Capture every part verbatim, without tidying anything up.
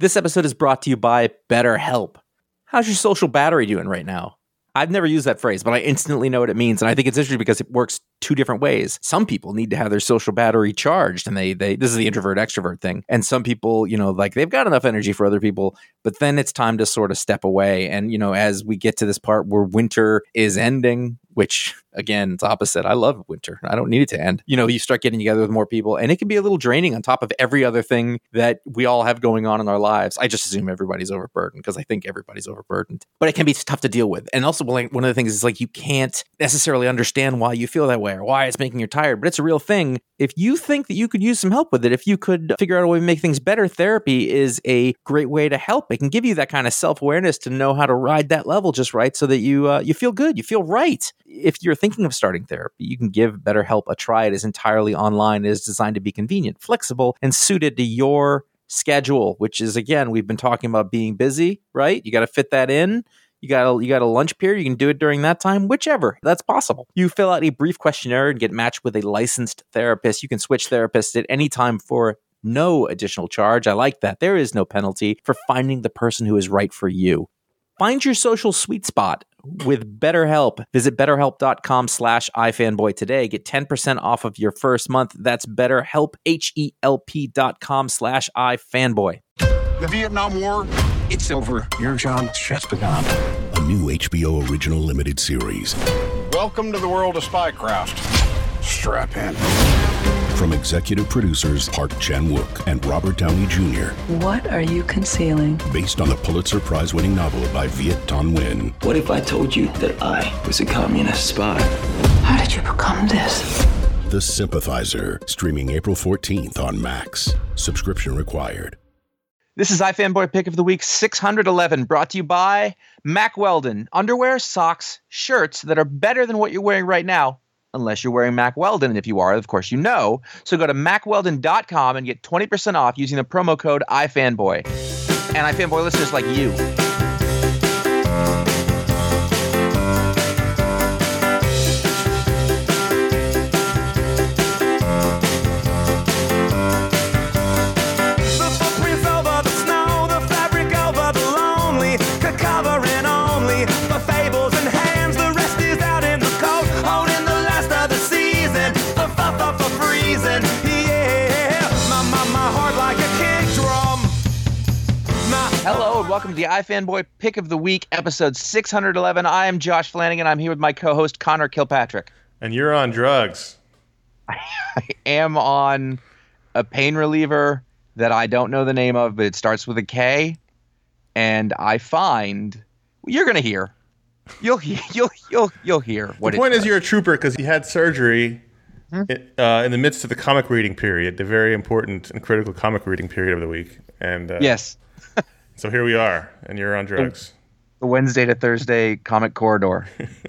This episode is brought to you by BetterHelp. How's your social battery doing right now? I've never used that phrase, but I instantly know what it means. And I think it's interesting because it works two different ways. Some people need to have their social battery charged, and they, they, this is the introvert extrovert thing. And some people, you know, like they've got enough energy for other people, but then it's time to sort of step away. And, you know, as we get to this part where winter is ending, which again, it's opposite. I love winter. I don't need it to end. You know, you start getting together with more people, and it can be a little draining on top of every other thing that we all have going on in our lives. I just assume everybody's overburdened because I think everybody's overburdened, but it can be tough to deal with. And also, one of the things is like you can't necessarily understand why you feel that way or why it's making you tired, but it's a real thing. If you think that you could use some help with it, if you could figure out a way to make things better, therapy is a great way to help. It can give you that kind of self-awareness to know how to ride that level just right so that you uh, you feel good, you feel right. If you're thinking of starting therapy, you can give BetterHelp a try. It is entirely online. It is designed to be convenient, flexible, and suited to your schedule, which is, again, we've been talking about being busy, right? You got to fit that in. You got a, you got a lunch period. You can do it during that time, whichever. That's possible. You fill out a brief questionnaire and get matched with a licensed therapist. You can switch therapists at any time for no additional charge. I like that. There is no penalty for finding the person who is right for you. Find your social sweet spot with BetterHelp. Visit betterhelp.com slash ifanboy today. Get ten percent off of your first month. That's BetterHelp, H-E-L-P dot com slash ifanboy. The Vietnam War, it's over. Your job's just begun. A new H B O original limited series. Welcome to the world of Spycraft. Strap in. From executive producers Park Chan-wook and Robert Downey Junior What are you concealing? Based on the Pulitzer Prize-winning novel by Viet Thanh Nguyen. What if I told you that I was a communist spy? How did you become this? The Sympathizer, streaming April fourteenth on Max. Subscription required. This is iFanboy Pick of the Week six hundred eleven, brought to you by Mack Weldon. Underwear, socks, shirts that are better than what you're wearing right now, unless you're wearing Mack Weldon. And if you are, of course, you know. So go to mack weldon dot com and get twenty percent off using the promo code iFanboy. And iFanboy listeners like you. Hello and welcome to the iFanboy Pick of the Week, episode six hundred eleven. I am Josh Flanagan. I'm here with my co-host Connor Kilpatrick. And you're on drugs. I am on a pain reliever that I don't know the name of, but it starts with a K. And I find you're going to hear. You'll you'll you'll you'll hear what. The point it is, you're a trooper because you had surgery hmm? uh, in the midst of the comic reading period, the very important and critical comic reading period of the week. And uh, yes. So here we are, and you're on drugs. The Wednesday to Thursday comic corridor.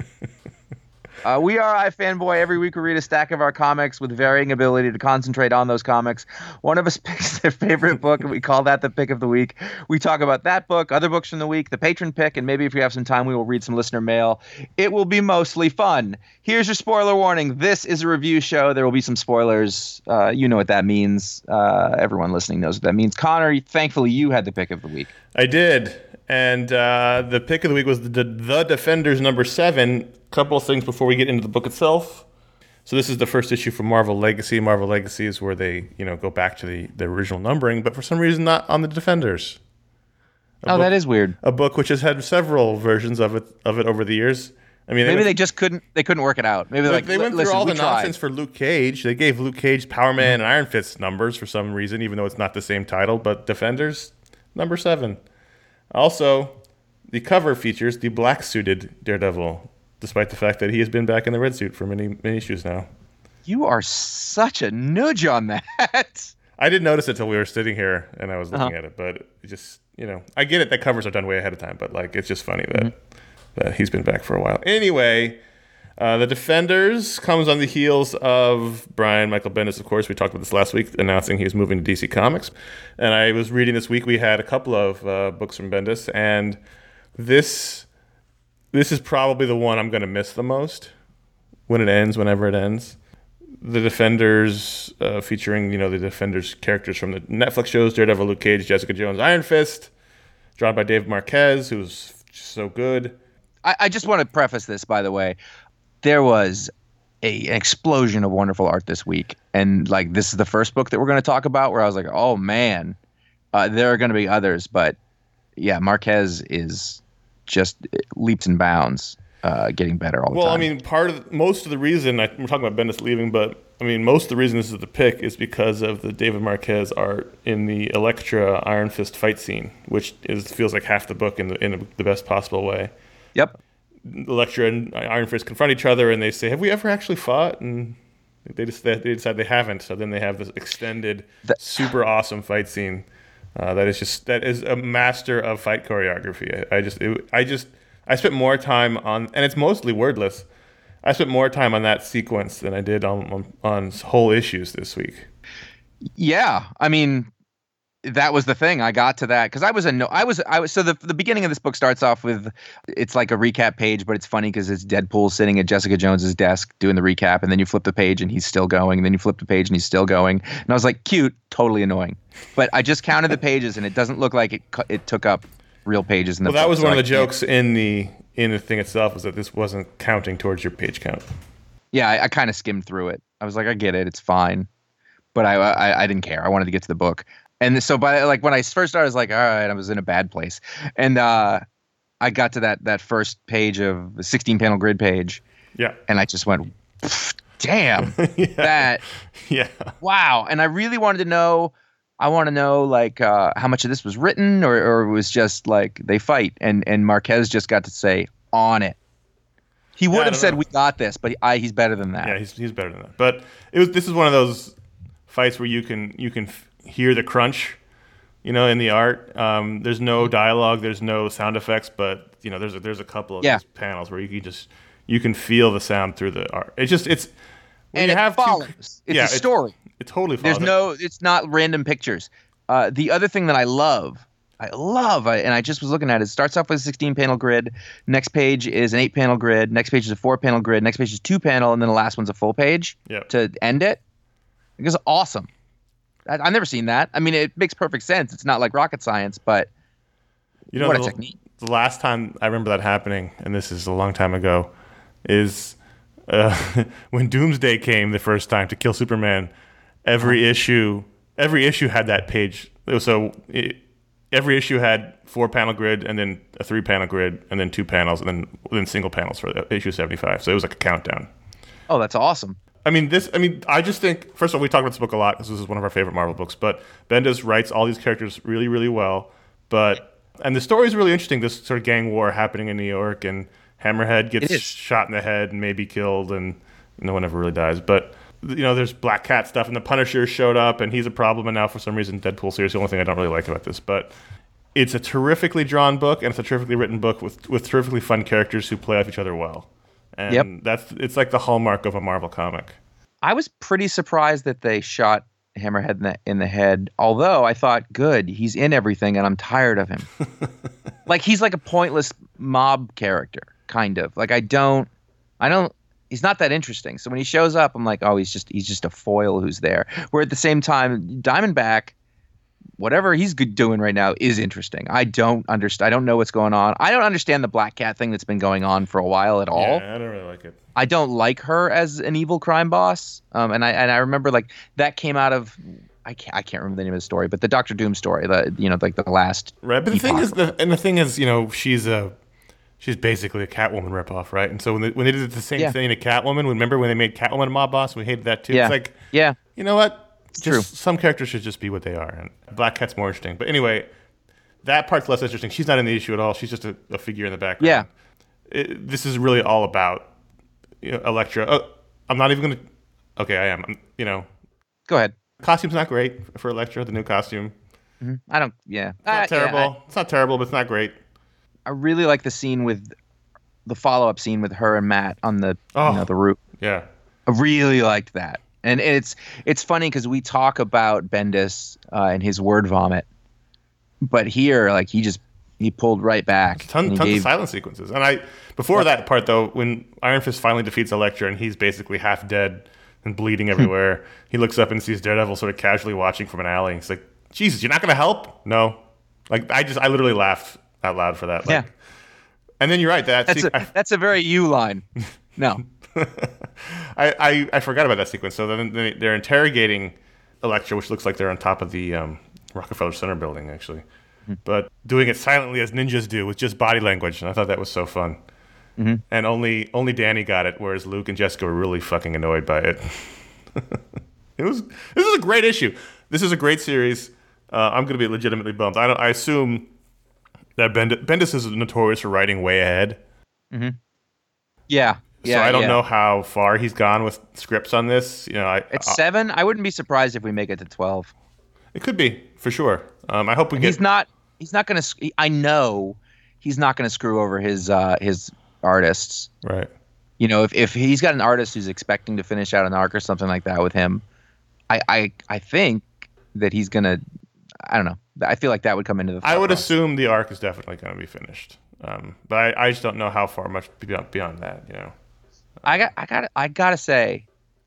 uh, we are iFanboy. Every week we read a stack of our comics with varying ability to concentrate on those comics. One of us picks their favorite book, and we call that the pick of the week. We talk about that book, other books from the week, the patron pick, and maybe if we have some time, we will read some listener mail. It will be mostly fun. Here's your spoiler warning. This is a review show. There will be some spoilers. Uh, you know what that means. Uh, everyone listening knows what that means. Connor, thankfully, you had the pick of the week. I did. And uh, the pick of the week was the, the Defenders number seven. A couple of things before we get into the book itself. So this is the first issue from Marvel Legacy. Marvel Legacy is where they, you know, go back to the, the original numbering, but for some reason not on the Defenders. A oh, book, that is weird. A book which has had several versions of it of it over the years. I mean, maybe they, they just couldn't. They couldn't work it out. Maybe they, like they went through all the nonsense for Luke Cage. They gave Luke Cage Power Man and Iron Fist numbers for some reason, even though it's not the same title. But Defenders, number seven. Also, the cover features the black-suited Daredevil, despite the fact that he has been back in the red suit for many many issues now. You are such a nudge on that. I didn't notice it until we were sitting here and I was looking uh-huh. at it, but it just, you know, I get it that covers are done way ahead of time, but like it's just funny that mm-hmm. that he's been back for a while. Anyway, uh, the Defenders comes on the heels of Brian Michael Bendis, of course. We talked about this last week, announcing he's moving to D C Comics. And I was reading this week, we had a couple of uh, books from Bendis, and this this is probably the one I'm going to miss the most when it ends, whenever it ends. the Defenders, uh, featuring, you know, the Defenders characters from the Netflix shows, Daredevil, Luke Cage, Jessica Jones, Iron Fist, drawn by Dave Marquez, who's so good. I, I just want to preface this, by the way. There was a, an explosion of wonderful art this week. And, like, this is the first book that we're going to talk about where I was like, oh, man, uh, there are going to be others. But, yeah, Marquez is just leaps and bounds. Uh, getting better all the well, time. Well, I mean, part of the, most of the reason I, we're talking about Bendis leaving, but I mean, most of the reason this is the pick is because of the David Marquez art in the Elektra Iron Fist fight scene, which is feels like half the book in the in the best possible way. Yep. Elektra and Iron Fist confront each other, and they say, "Have we ever actually fought?" And they just they decide they haven't. So then they have this extended, the- super awesome fight scene uh, that is just that is a master of fight choreography. I, I just it, I just. I spent more time on, and it's mostly wordless. I spent more time on that sequence than I did on on, on whole issues this week. Yeah, I mean, that was the thing. I got to that because I was a no. I was I was so the the beginning of this book starts off with it's like a recap page, but it's funny because it's Deadpool sitting at Jessica Jones's desk doing the recap, and then you flip the page and he's still going, and then you flip the page and he's still going, and I was like, cute, totally annoying. But I just counted the pages, and it doesn't look like it it took up real pages in the well, that book, was so one of I the can't. jokes in the in the thing itself, was that this wasn't counting towards your page count. Yeah, I, I kind of skimmed through it. I was like, I get it, it's fine, but I, I I didn't care. I wanted to get to the book, and so by like when I first started, I was like, all right, I was in a bad place, and uh, I got to that that first page of the sixteen panel grid page, Yeah. and I just went, damn, yeah. that, Yeah. wow, and I really wanted to know. I want to know like uh, how much of this was written, or, or it was just like they fight, and and Marquez just got to say on it. He would Yeah, I have don't said know. we got this, but I, he's better than that. Yeah, he's he's better than that. But it was this is one of those fights where you can you can f- hear the crunch, you know, in the art. Um, there's no dialogue, there's no sound effects, but you know, there's a, there's a couple of Yeah. these panels where you can just you can feel the sound through the art. It's just it's when and you it have follows. two, It's yeah, a story. It totally follows. There's no, it's not random pictures. Uh, the other thing that I love, I love, I, and I just was looking at it, it starts off with a sixteen panel grid. Next page is an eight panel grid. Next page is a four panel grid. Next page is two panel, and then the last one's a full page Yep. to end it. It was awesome. I, I've never seen that. I mean, it makes perfect sense. It's not like rocket science, but You know, what a the, technique. The last time I remember that happening, and this is a long time ago, is uh, when Doomsday came the first time to kill Superman. Every issue, every issue had that page. So it, every issue had four panel grid, and then a three panel grid, and then two panels, and then then single panels for the issue seventy-five. So it was like a countdown. Oh, that's awesome. I mean, this. I mean, I just think. First of all, we talk about this book a lot because this is one of our favorite Marvel books. But Bendis writes all these characters really, really well. But and the story is really interesting. This sort of gang war happening in New York, and Hammerhead It gets is. shot in the head and maybe killed, and no one ever really dies. But you know, there's Black Cat stuff, and the Punisher showed up, and he's a problem. And now, for some reason, Deadpool series. The only thing I don't really like about this, but it's a terrifically drawn book, and it's a terrifically written book with with terrifically fun characters who play off each other well. And Yep. that's it's like the hallmark of a Marvel comic. I was pretty surprised that they shot Hammerhead in the, in the head, although I thought, good, he's in everything and I'm tired of him. Like, he's like a pointless mob character, kind of. Like, I don't, I don't, he's not that interesting. So when he shows up, I'm like, oh, he's just, he's just a foil who's there. Where at the same time, Diamondback, whatever he's good doing right now is interesting. I don't understand. I don't know what's going on. I don't understand the Black Cat thing that's been going on for a while at all. Yeah, I don't really like it. I don't like her as an evil crime boss. Um, and I and I remember like that came out of I can't I can't remember the name of the story, but the Doctor Doom story, the you know like the last Right, but the thing epoch. is, the, and the thing is, you know, she's a she's basically a Catwoman ripoff, right? And so when they, when they did the same Yeah. thing to Catwoman, remember when they made Catwoman a mob boss? We hated that too. Yeah. It's like, yeah you know what? Just true. some characters should just be what they are, and Black Cat's more interesting. But anyway, that part's less interesting. She's not in the issue at all. She's just a, a figure in the background. Yeah. It, this is really all about you know, Elektra. Oh, I'm not even going to. Okay, I am. I'm, you know, Go ahead. costume's not great for Elektra. The new costume. I don't yeah. It's not Uh, yeah, terrible. I, it's not terrible, but it's not great. I really like the scene with the follow up scene with her and Matt on the Oh. you know the roof. Yeah. I really liked that. And it's it's funny because we talk about Bendis uh, and his word vomit, but here like he just he pulled right back. Ton, and he tons gave- of silent sequences. And I before that part though, when Iron Fist finally defeats Elektra and he's basically half dead, and bleeding everywhere. He looks up and sees Daredevil sort of casually watching from an alley. He's like, Jesus, you're not going to help? No. Like, I just, I literally laughed out loud for that. Like, Yeah. And then you're right. That That's se- a, I, that's a very you line. No. I, I, I forgot about that sequence. So then they- they're interrogating Elektra, which looks like they're on top of the um, Rockefeller Center building, actually. Mm-hmm. But doing it silently as ninjas do with just body language. And I thought that was so fun. Mm-hmm. And only only Danny got it, whereas Luke and Jessica were really fucking annoyed by it. It was this is a great issue. This is a great series. Uh, I'm going to be legitimately bummed. I don't. I assume that Bend- Bendis is notorious for writing way ahead. Mm-hmm. Yeah. Yeah. So I don't yeah. know how far he's gone with scripts on this. You know, I, At I, seven, I wouldn't be surprised if we make it to twelve. it could be for sure. Um, I hope we And get. he's not. He's not going to. I know he's not going to screw over his uh, his artists. Right. You know, if if he's got an artist who's expecting to finish out an arc or something like that with him, I I, I think that he's going to. I don't know. I feel like that would come into the. I would process. assume the arc is definitely going to be finished. Um, but I, I just don't know how far much beyond, beyond that. You know. I got I got I got to say,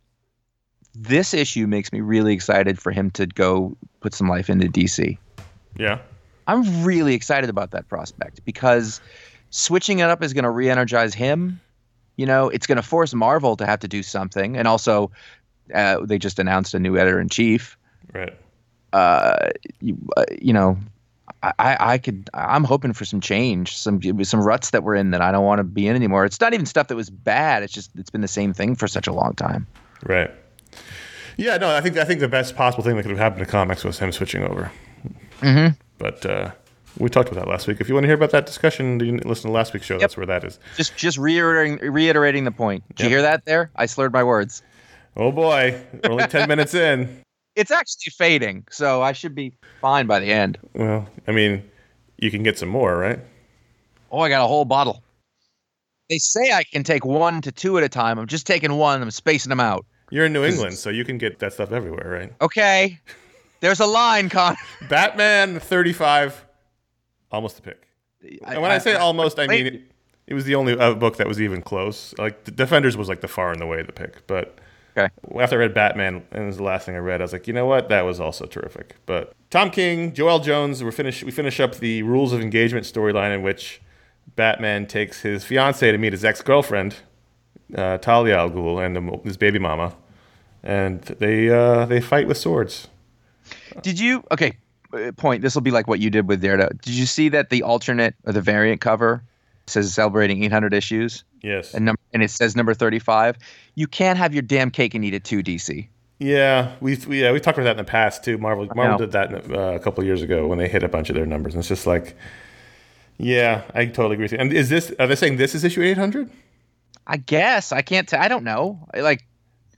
this issue makes me really excited for him to go put some life into D C. Yeah. I'm really excited about that prospect because switching it up is going to re-energize him. You know, it's going to force Marvel to have to do something, and also uh, they just announced a new editor-in-chief. Right. Uh, you, uh, you know, I, I could. I'm hoping for some change, some some ruts that we're in that I don't want to be in anymore. It's not even stuff that was bad. It's just it's been the same thing for such a long time. Right. Yeah. No. I think I think the best possible thing that could have happened to comics was him switching over. Mm-hmm. But uh, we talked about that last week. If you want to hear about that discussion, you can listen to last week's show. Yep. That's where that is. Just just reiterating reiterating the point. Did Yep. you hear that there? I slurred my words. Oh boy, we're only ten minutes in. It's actually fading, so I should be fine by the end. Well, I mean, you can get some more, right? Oh, I got a whole bottle. They say I can take one to two at a time. I'm just taking one. I'm spacing them out. You're in New England, so you can get that stuff everywhere, right? Okay. There's a line, Con. Batman thirty-five, almost a pick. And when I, say almost, I mean it, it was the only uh, book that was even close. Like the Defenders was like the far and the way the pick, but Okay. after I read Batman, and it was the last thing I read, I was like, you know what, that was also terrific. But Tom King, Joel Jones, we finish we finish up the Rules of Engagement storyline in which Batman takes his fiance to meet his ex-girlfriend, uh, Talia al Ghul, and um, his baby mama, and they uh, they fight with swords. Did you? Okay. uh, Point. This will be like what you did with Daredevil. Did you see that the alternate or the variant cover says celebrating eight hundred issues Yes. and num- and it says number thirty-five? You can't have your damn cake and eat it too, D C. Yeah, we we yeah we talked about that in the past too. Marvel Marvel know. did that uh, a couple of years ago when they hit a bunch of their numbers, and it's just like, yeah, I totally agree with you. And is this? Are they saying this is issue eight hundred? I guess I can't. T- I don't know. I, like,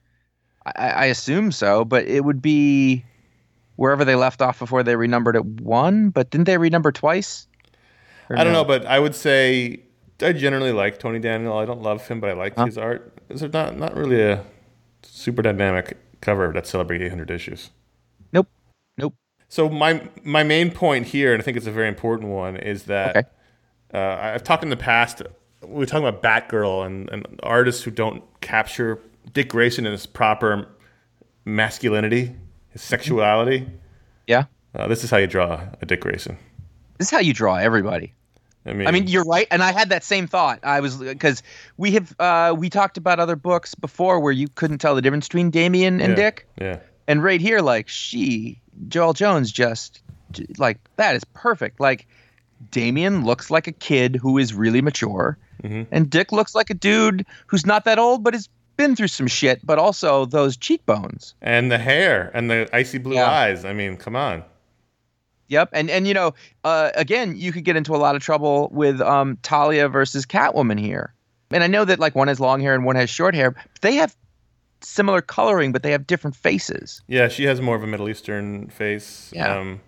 I, I assume so, but it would be wherever they left off before they renumbered it one. But didn't they renumber twice? Or I don't no? know, but I would say I generally like Tony Daniel. I don't love him, but I like Huh? his art. Is there not not really a super dynamic cover that celebrates eight hundred issues? Nope. Nope. So my my main point here, and I think it's a very important one, is that Okay. uh, I've talked in the past. We were talking about Batgirl and, and artists who don't capture Dick Grayson in his proper masculinity, his sexuality. Yeah. Uh, this is how you draw a Dick Grayson. This is how you draw everybody. I mean, I mean, you're right, and I had that same thought. I was because we have uh, we talked about other books before where you couldn't tell the difference between Damian and yeah, Dick, Yeah, and right here, like she, Joel Jones, just like that is perfect. Like Damian looks like a kid who is really mature, mm-hmm. and Dick looks like a dude who's not that old but has been through some shit. But also those cheekbones. and the hair and the icy blue Yeah. eyes. I mean, come on. Yep, and and you know, uh, again, you could get into a lot of trouble with um, Talia versus Catwoman here. And I know that like one has long hair and one has short hair. But they have similar coloring, but they have different faces. Yeah, she has more of a Middle Eastern face. Yeah. Um,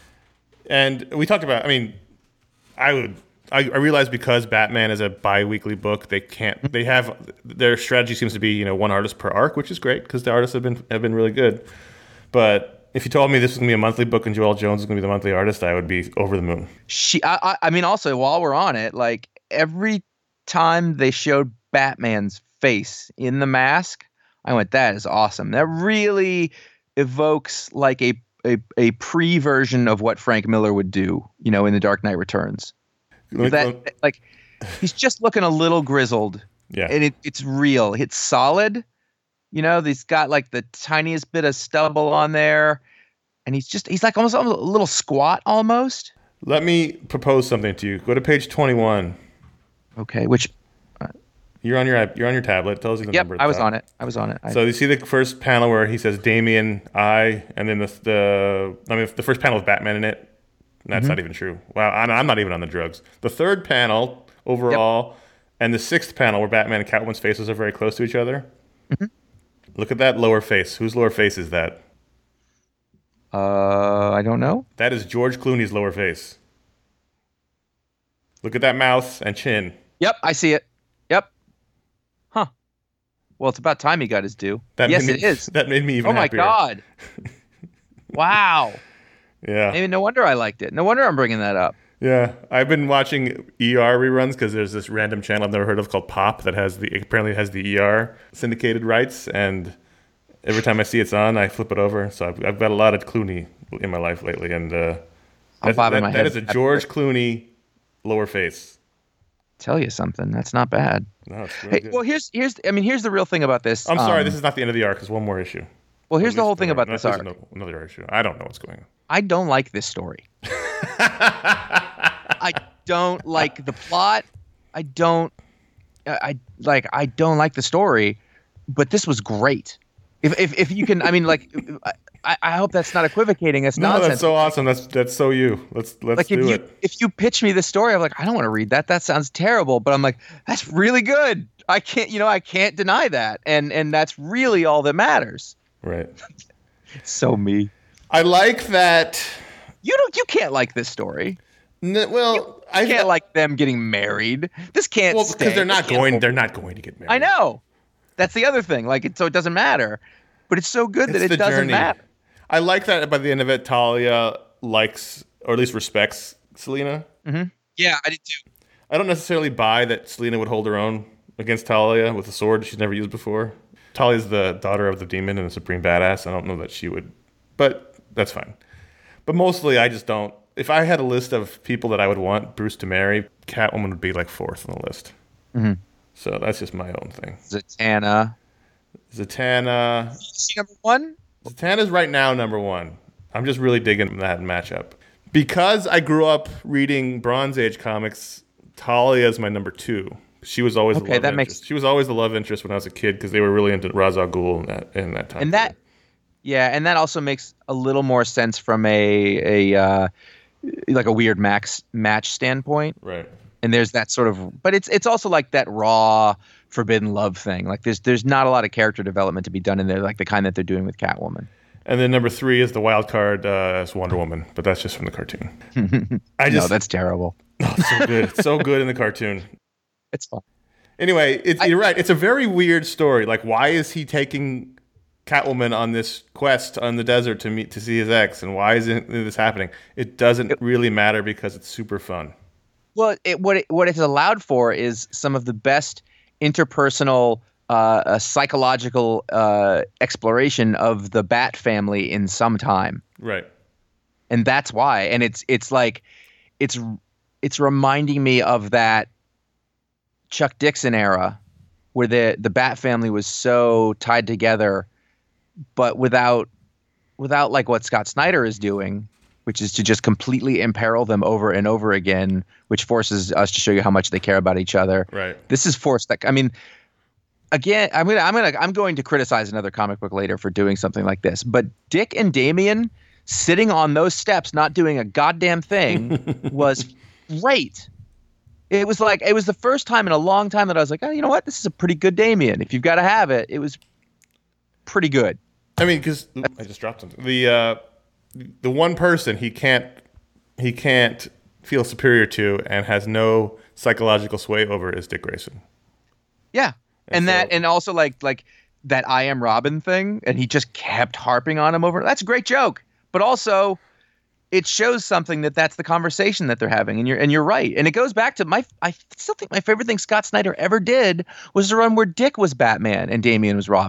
and we talked about, I mean, I would, I, I realize because Batman is a bi-weekly book, they can't, they have, their strategy seems to be, you know, one artist per arc, which is great because the artists have been, have been really good. But if you told me this was going to be a monthly book and Joel Jones is going to be the monthly artist, I would be over the moon. She, I, I, I mean, also while we're on it, like every time they showed Batman's face in the mask, I went, that is awesome. That really evokes like a a, a pre-version of what Frank Miller would do, you know, in The Dark Knight Returns. That like he's just looking a little grizzled. Yeah. And it, it's real. It's solid. You know, he's got like the tiniest bit of stubble on there. And he's just, he's like almost, almost a little squat almost. Let me propose something to you. Go to page twenty-one. Okay, which... You're on your you're on your tablet. It tells you the yep, number. Yep, I was on it. I was on it. I, so you see the first panel where he says Damien, I, and then the the I mean the first panel with Batman in it. That's mm-hmm. not even true. Wow, I'm, I'm not even on the drugs. The third panel overall, yep. and the sixth panel where Batman and Catwoman's faces are very close to each other. Mm-hmm. Look at that lower face. Whose lower face is that? Uh, I don't know. That is George Clooney's lower face. Look at that mouth and chin. Yep, I see it. Yep. Huh. Well, it's about time he got his due. That yes, me, it is. That made me even oh my happier. God. Wow. Yeah. Maybe no wonder I liked it. No wonder I'm bringing that up. Yeah. I've been watching E R reruns because there's this random channel I've never heard of called Pop that has the apparently has the E R syndicated rights, and every time I see it's on, I flip it over. So I've, I've got a lot of Clooney in my life lately, and uh, I'll bob in that, my that head. is a George Clooney lower face. Tell you something, that's not bad. No, it's really hey, good. well, here's here's I mean here's the real thing about this. I'm sorry, um, this is not the end of the arc. There's one more issue. Well, here's the whole thing no, about no, this there's arc. No, another issue. I don't know what's going on. I don't like this story. I don't like the plot. I don't. I like. I don't like the story, but this was great. If if if you can, I mean, like, I, I hope that's not equivocating. That's no, nonsense. that's so awesome. That's that's so you. Let's let's like do if you it. if you pitch me the story, I'm like, I don't want to read that. That sounds terrible. But I'm like, that's really good. I can't, you know, I can't deny that, and and that's really all that matters. Right. So me. I like that. You don't. You can't like this story. N- well, you I can't like them getting married. This can't. Well, stay. because they're not This can't going. hold. They're not going to get married. I know. That's the other thing. Like, it, so it doesn't matter. But it's so good It's that the it doesn't journey. matter. I like that by the end of it, Talia likes, or at least respects, Selena. Mm-hmm. Yeah, I did too. I don't necessarily buy that Selena would hold her own against Talia with a sword she's never used before. Talia's the daughter of the demon and a supreme badass. I don't know that she would, but that's fine. But mostly, I just don't. If I had a list of people that I would want Bruce to marry, Catwoman would be like fourth on the list. Mm-hmm. So that's just my own thing. Zatanna. Zatanna. Is she number one? Zatanna's right now number one. I'm just really digging that matchup. Because I grew up reading Bronze Age comics, Talia is my number two. She was always Okay, the love that interest. makes- She was always the love interest when I was a kid because they were really into Ra's al Ghul in that in that time. And that, yeah, and that also makes a little more sense from a a uh, like a weird max match standpoint. right. And there's that sort of, but it's it's also like that raw forbidden love thing. Like there's there's not a lot of character development to be done in there, like the kind that they're doing with Catwoman. And then number three is the wild card uh, as Wonder Woman, but that's just from the cartoon. I just no, that's terrible. oh, it's so good. It's so good in the cartoon. It's fine. Anyway, it's, I- you're right. It's a very weird story. Like, why is he taking Catwoman on this quest on the desert to meet to see his ex, and why isn't this happening? It doesn't really matter because it's super fun. Well, it, what it, what it's allowed for is some of the best interpersonal, uh, uh, psychological uh, exploration of the Bat family in some time, Right. and that's why. And it's it's like it's it's reminding me of that Chuck Dixon era where the the Bat family was so tied together, but without without like what Scott Snyder is doing, which is to just completely imperil them over and over again, which forces us to show you how much they care about each other. Right. This is forced. That I mean, again, I'm gonna, I'm gonna, I'm going to criticize another comic book later for doing something like this. But Dick and Damian sitting on those steps, not doing a goddamn thing, was great. It was like it was the first time in a long time that I was like, oh, you know what? This is a pretty good Damian. If you've got to have it, it was pretty good. I mean, because I just dropped something. The uh, the one person he can't he can't feel superior to and has no psychological sway over is Dick Grayson. Yeah, and, And that, so- and also like like that I Am Robin thing, and he just kept harping on him over. That's a great joke, but also it shows something that that's the conversation that they're having, and you're and you're right, and it goes back to my. I still think my favorite thing Scott Snyder ever did was the run where Dick was Batman and Damian was Robin.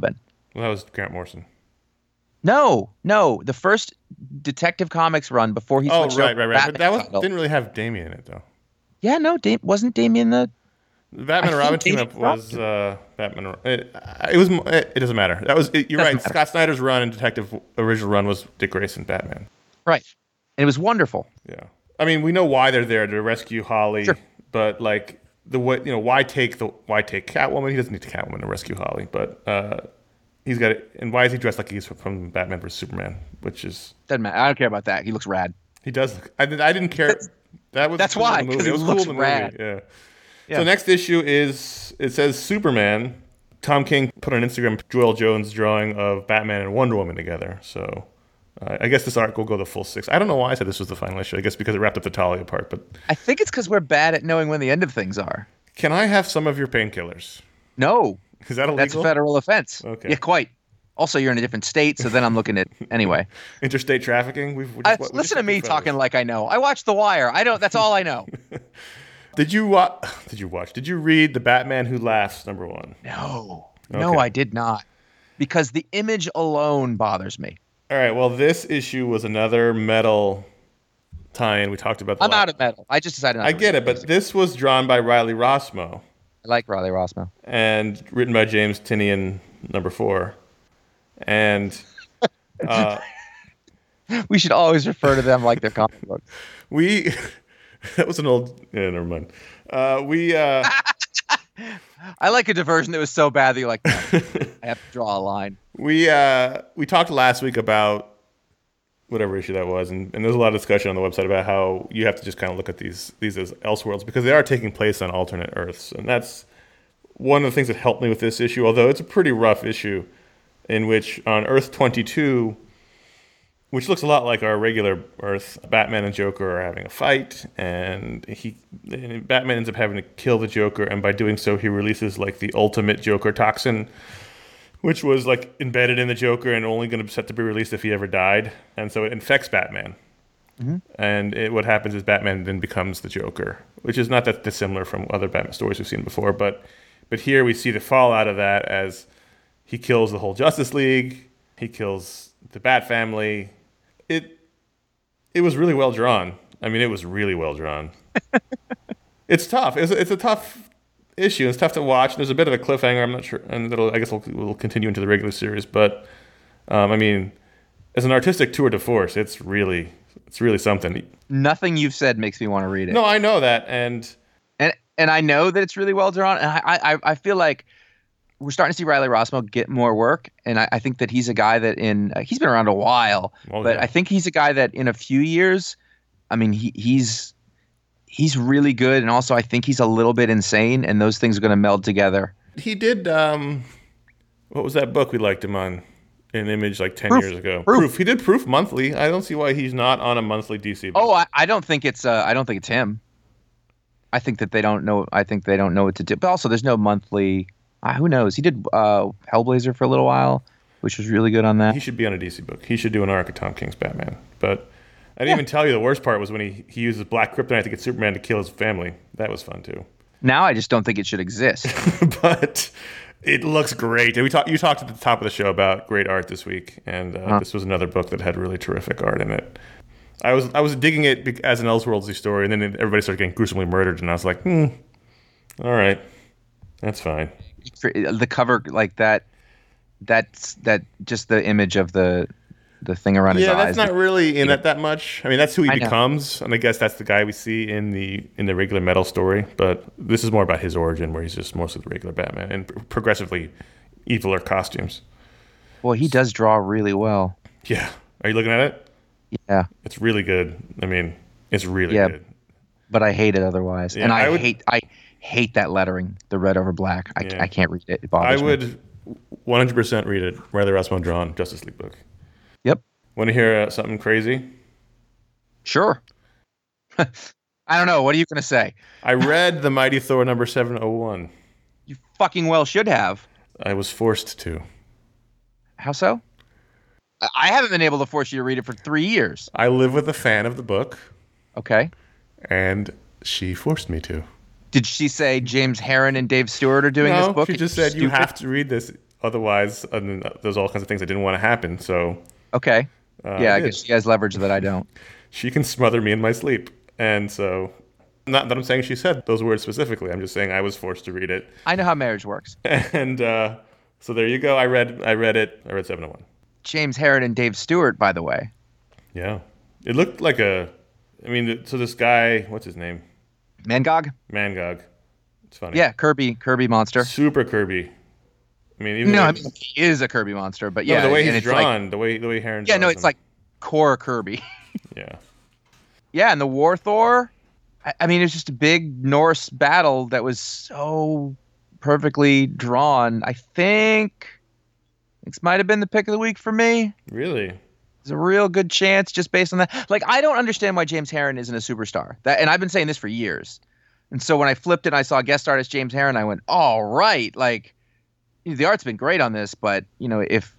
Well, that was Grant Morrison. No, no, the first Detective Comics run before he Oh, switched right, over right, to right. But Batman that was, title. didn't really have Damian in it, though. Yeah, no, Dam- wasn't Damian the... The Batman I and Robin think team up Damian was uh, Batman. It, it was. It, it doesn't matter. That was. It, you're Doesn't right. matter. Scott Snyder's run and Detective original run was Dick Grayson Batman. Right. And it was wonderful. Yeah. I mean, we know why they're there to rescue Holly, Sure. but like the way you know why take the why take Catwoman? He doesn't need Catwoman to rescue Holly, but uh, he's got it. And why is he dressed like he's from Batman versus Superman? Which is Doesn't matter. I don't care about that. He looks rad. he does. Look, I, did- I didn't care. That was That's cool in why, the movie. 'cause he It was looks cool in the rad. movie. Yeah. Yeah. So next issue is it says Superman. Tom King put on Instagram Joel Jones' drawing of Batman and Wonder Woman together. So uh, I guess this arc will go the full six. I don't know why I said this was the final issue. I guess because it wrapped up the Talia part. But I think it's because we're bad at knowing when the end of things are. can I have some of your painkillers? No, Is that illegal? that's a federal offense. Okay. Yeah, quite. Also, you're in a different state, so then I'm looking at anyway. Interstate trafficking. We've, we I, just, we listen just to me federal. talking like I know. I watched The Wire. I don't. That's all I know. Did you watch? Did you watch? Did you read The Batman Who Laughs number one? No, Okay. no, I did not, because the image alone bothers me. All right. Well, this issue was another metal tie-in. We talked about. The I'm last- out of metal. I just decided. Not I to get read it, but this was drawn by Riley Rossmo I like Riley Rossmo. and written by James Tinian, number four, and uh, We should always refer to them like they're comic books. we. That was an old. Yeah, never mind. Uh, we. Uh, I like a diversion that was so bad that you're like, no, I have to draw a line. We uh, we talked last week about whatever issue that was, and, and there's a lot of discussion on the website about how you have to just kind of look at these these as Elseworlds because they are taking place on alternate Earths, and that's one of the things that helped me with this issue. Although it's a pretty rough issue, in which on Earth twenty-two, which looks a lot like our regular Earth, Batman and Joker are having a fight, and he and Batman ends up having to kill the Joker, and by doing so, he releases like the ultimate Joker toxin, which was like embedded in the Joker and only going to be set to be released if he ever died, and so it infects Batman. Mm-hmm. And it, what happens is Batman then becomes the Joker, which is not that dissimilar from other Batman stories we've seen before, but but here we see the fallout of that as he kills the whole Justice League, he kills the Bat family. It it was really well drawn. I mean, it was really well drawn. It's tough. It's, it's a tough issue. It's tough to watch. There's a bit of a cliffhanger. I'm not sure, and it'll, I guess we'll, we'll continue into the regular series. But um, I mean, as an artistic tour de force, it's really it's really something. Nothing you've said makes me want to read it. No, I know that, and and and I know that it's really well drawn. And I I, I feel like we're starting to see Riley Rossmo get more work, and I, I think that he's a guy that in uh, he's been around a while, Oh, but yeah. I think he's a guy that in a few years, I mean, he he's he's really good, and also I think he's a little bit insane, and those things are going to meld together. he did. Um, what was that book we liked him on? An Image like ten Proof. years ago. Proof. He did Proof monthly. I don't see why he's not on a monthly D C book. Oh, I, I don't think it's uh, I don't think it's him. I think that they don't know. I think they don't know what to do. But also, there's no monthly. Uh, who knows? He did uh, Hellblazer for a little while, which was really good on that. He should be on a D C book. He should do an arc of Tom King's Batman. But I didn't Yeah. even tell you the worst part was when he, he uses black kryptonite to get Superman to kill his family. That was fun too. Now I just don't think it should exist. But it looks great. And we talked. You talked at the top of the show about great art this week, and uh, Huh. this was another book that had really terrific art in it. I was I was digging it bec- as an Elseworldsy story, and then everybody started getting gruesomely murdered, and I was like, hmm, all right, that's fine. For- the cover like that, that's that just the image of the the thing around his Yeah, eyes. that's not really in it that much. I mean, that's who he I know. becomes, and I guess that's the guy we see in the in the regular Metal story. But this is more about his origin, where he's just mostly the regular Batman and progressively eviler costumes. Well, he does draw really well. Yeah, are you looking at it? Yeah, It's really good. I mean, it's really Yeah. good. but I hate it otherwise, Yeah, and I, I would- hate I hate that lettering, the red over black. I, Yeah. I can't read it. It I bothers me. would one hundred percent read it. Riley Rossmo drawn Justice League book. Yep. Want to hear uh, something crazy? Sure. I don't know. What are you gonna say? I read the Mighty Thor number seven oh one. You fucking well should have. I was forced to. How so? I- I haven't been able to force you to read it for three years. I live with a fan of the book, Okay. and she forced me to. Did she say James Herron and Dave Stewart are doing this No, book? she and just you're said you stupid? have to read this. otherwise, I mean, there's all kinds of things I didn't want to happen. So Okay. uh, yeah, I I did. guess she has leverage that I don't. She can smother me in my sleep. And so, not that I'm saying she said those words specifically. I'm just saying I was forced to read it. I know how marriage works. And uh, so there you go. I read I read it. I read seven oh one. James Harren and Dave Stewart, by the way. Yeah. It looked like a, I mean, so this guy, what's his name? Mangog? Mangog. It's funny. Yeah, Kirby, Kirby monster. Super Kirby. I mean, even No, the, I mean he is a Kirby monster, but no, yeah, the way and he's it's drawn, like, the way the way Heron yeah, draws no, it's him. like core Kirby. Yeah. Yeah, and the War Thor, I, I mean, it's just a big Norse battle that was so perfectly drawn. I think this might have been the pick of the week for me. Really? There's a real good chance just based on that. Like, I don't understand why James Harren isn't a superstar. That, and I've been saying this for years. And so when I flipped it and I saw guest artist James Harren, I went, all right. Like, the art's been great on this, but, you know, if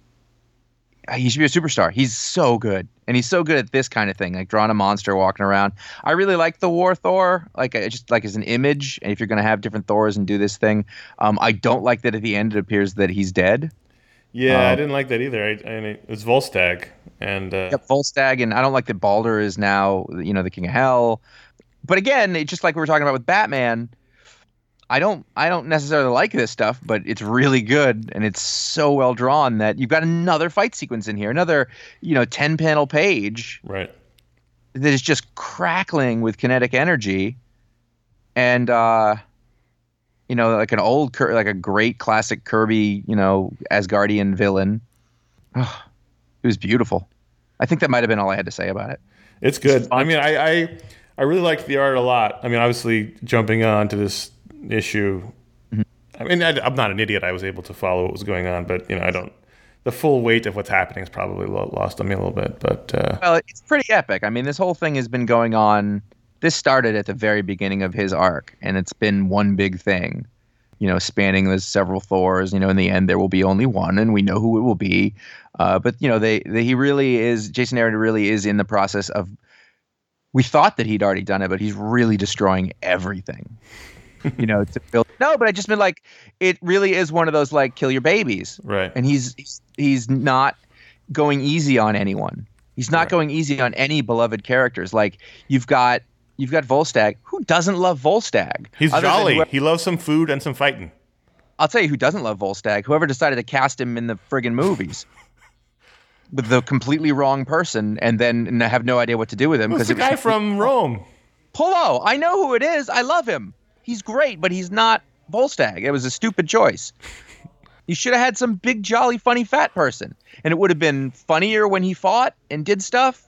he should be a superstar. He's so good. And he's so good at this kind of thing, like drawing a monster, walking around. I really like the War Thor, like I just like as an image. And if you're going to have different Thors and do this thing, um, I don't like that at the end it appears that he's dead. Yeah, I Um, didn't like that either. I, I mean, it's Volstagg, and uh, Yep, Volstagg, and I don't like that Baldur is now, you know, the King of Hell. But again, it's just like we were talking about with Batman. I don't, I don't necessarily like this stuff, but it's really good, and it's so well drawn that you've got another fight sequence in here, another, you know, ten panel page right. that is just crackling with kinetic energy, and uh, you know, like an old, Kir- like a great classic Kirby, you know, Asgardian villain. Oh, it was beautiful. I think that might have been all I had to say about it. It's good. I mean, I, I I really liked the art a lot. I mean, obviously, jumping on to this issue. Mm-hmm. I mean, I, I'm not an idiot. I was able to follow what was going on, but you know, I don't. The full weight of what's happening is probably lo- lost on me a little bit. But uh, Well, it's pretty epic. I mean, this whole thing has been going on. This started at the very beginning of his arc, and it's been one big thing, you know, spanning the several Thors. You know, in the end, there will be only one, and we know who it will be. Uh, but you know, they, they he really is. Jason Aaron really is in the process of. We thought that he'd already done it, but he's really destroying everything. You know, to build. No, but I just mean like it really is one of those like kill your babies, right. and he's he's, he's not going easy on anyone. He's not Right. going easy on any beloved characters. Like you've got you've got Volstagg. Who doesn't love Volstagg? He's Other than jolly. whoever- He loves some food and some fighting. I'll tell you who doesn't love Volstagg. Whoever decided to cast him in the friggin' movies with the completely wrong person, and then have no idea what to do with him Who's the it guy was from Rome? Polo. I know who it is. I love him. He's great, but he's not Volstagg. It was a stupid choice. You should have had some big, jolly, funny, fat person, and it would have been funnier when he fought and did stuff.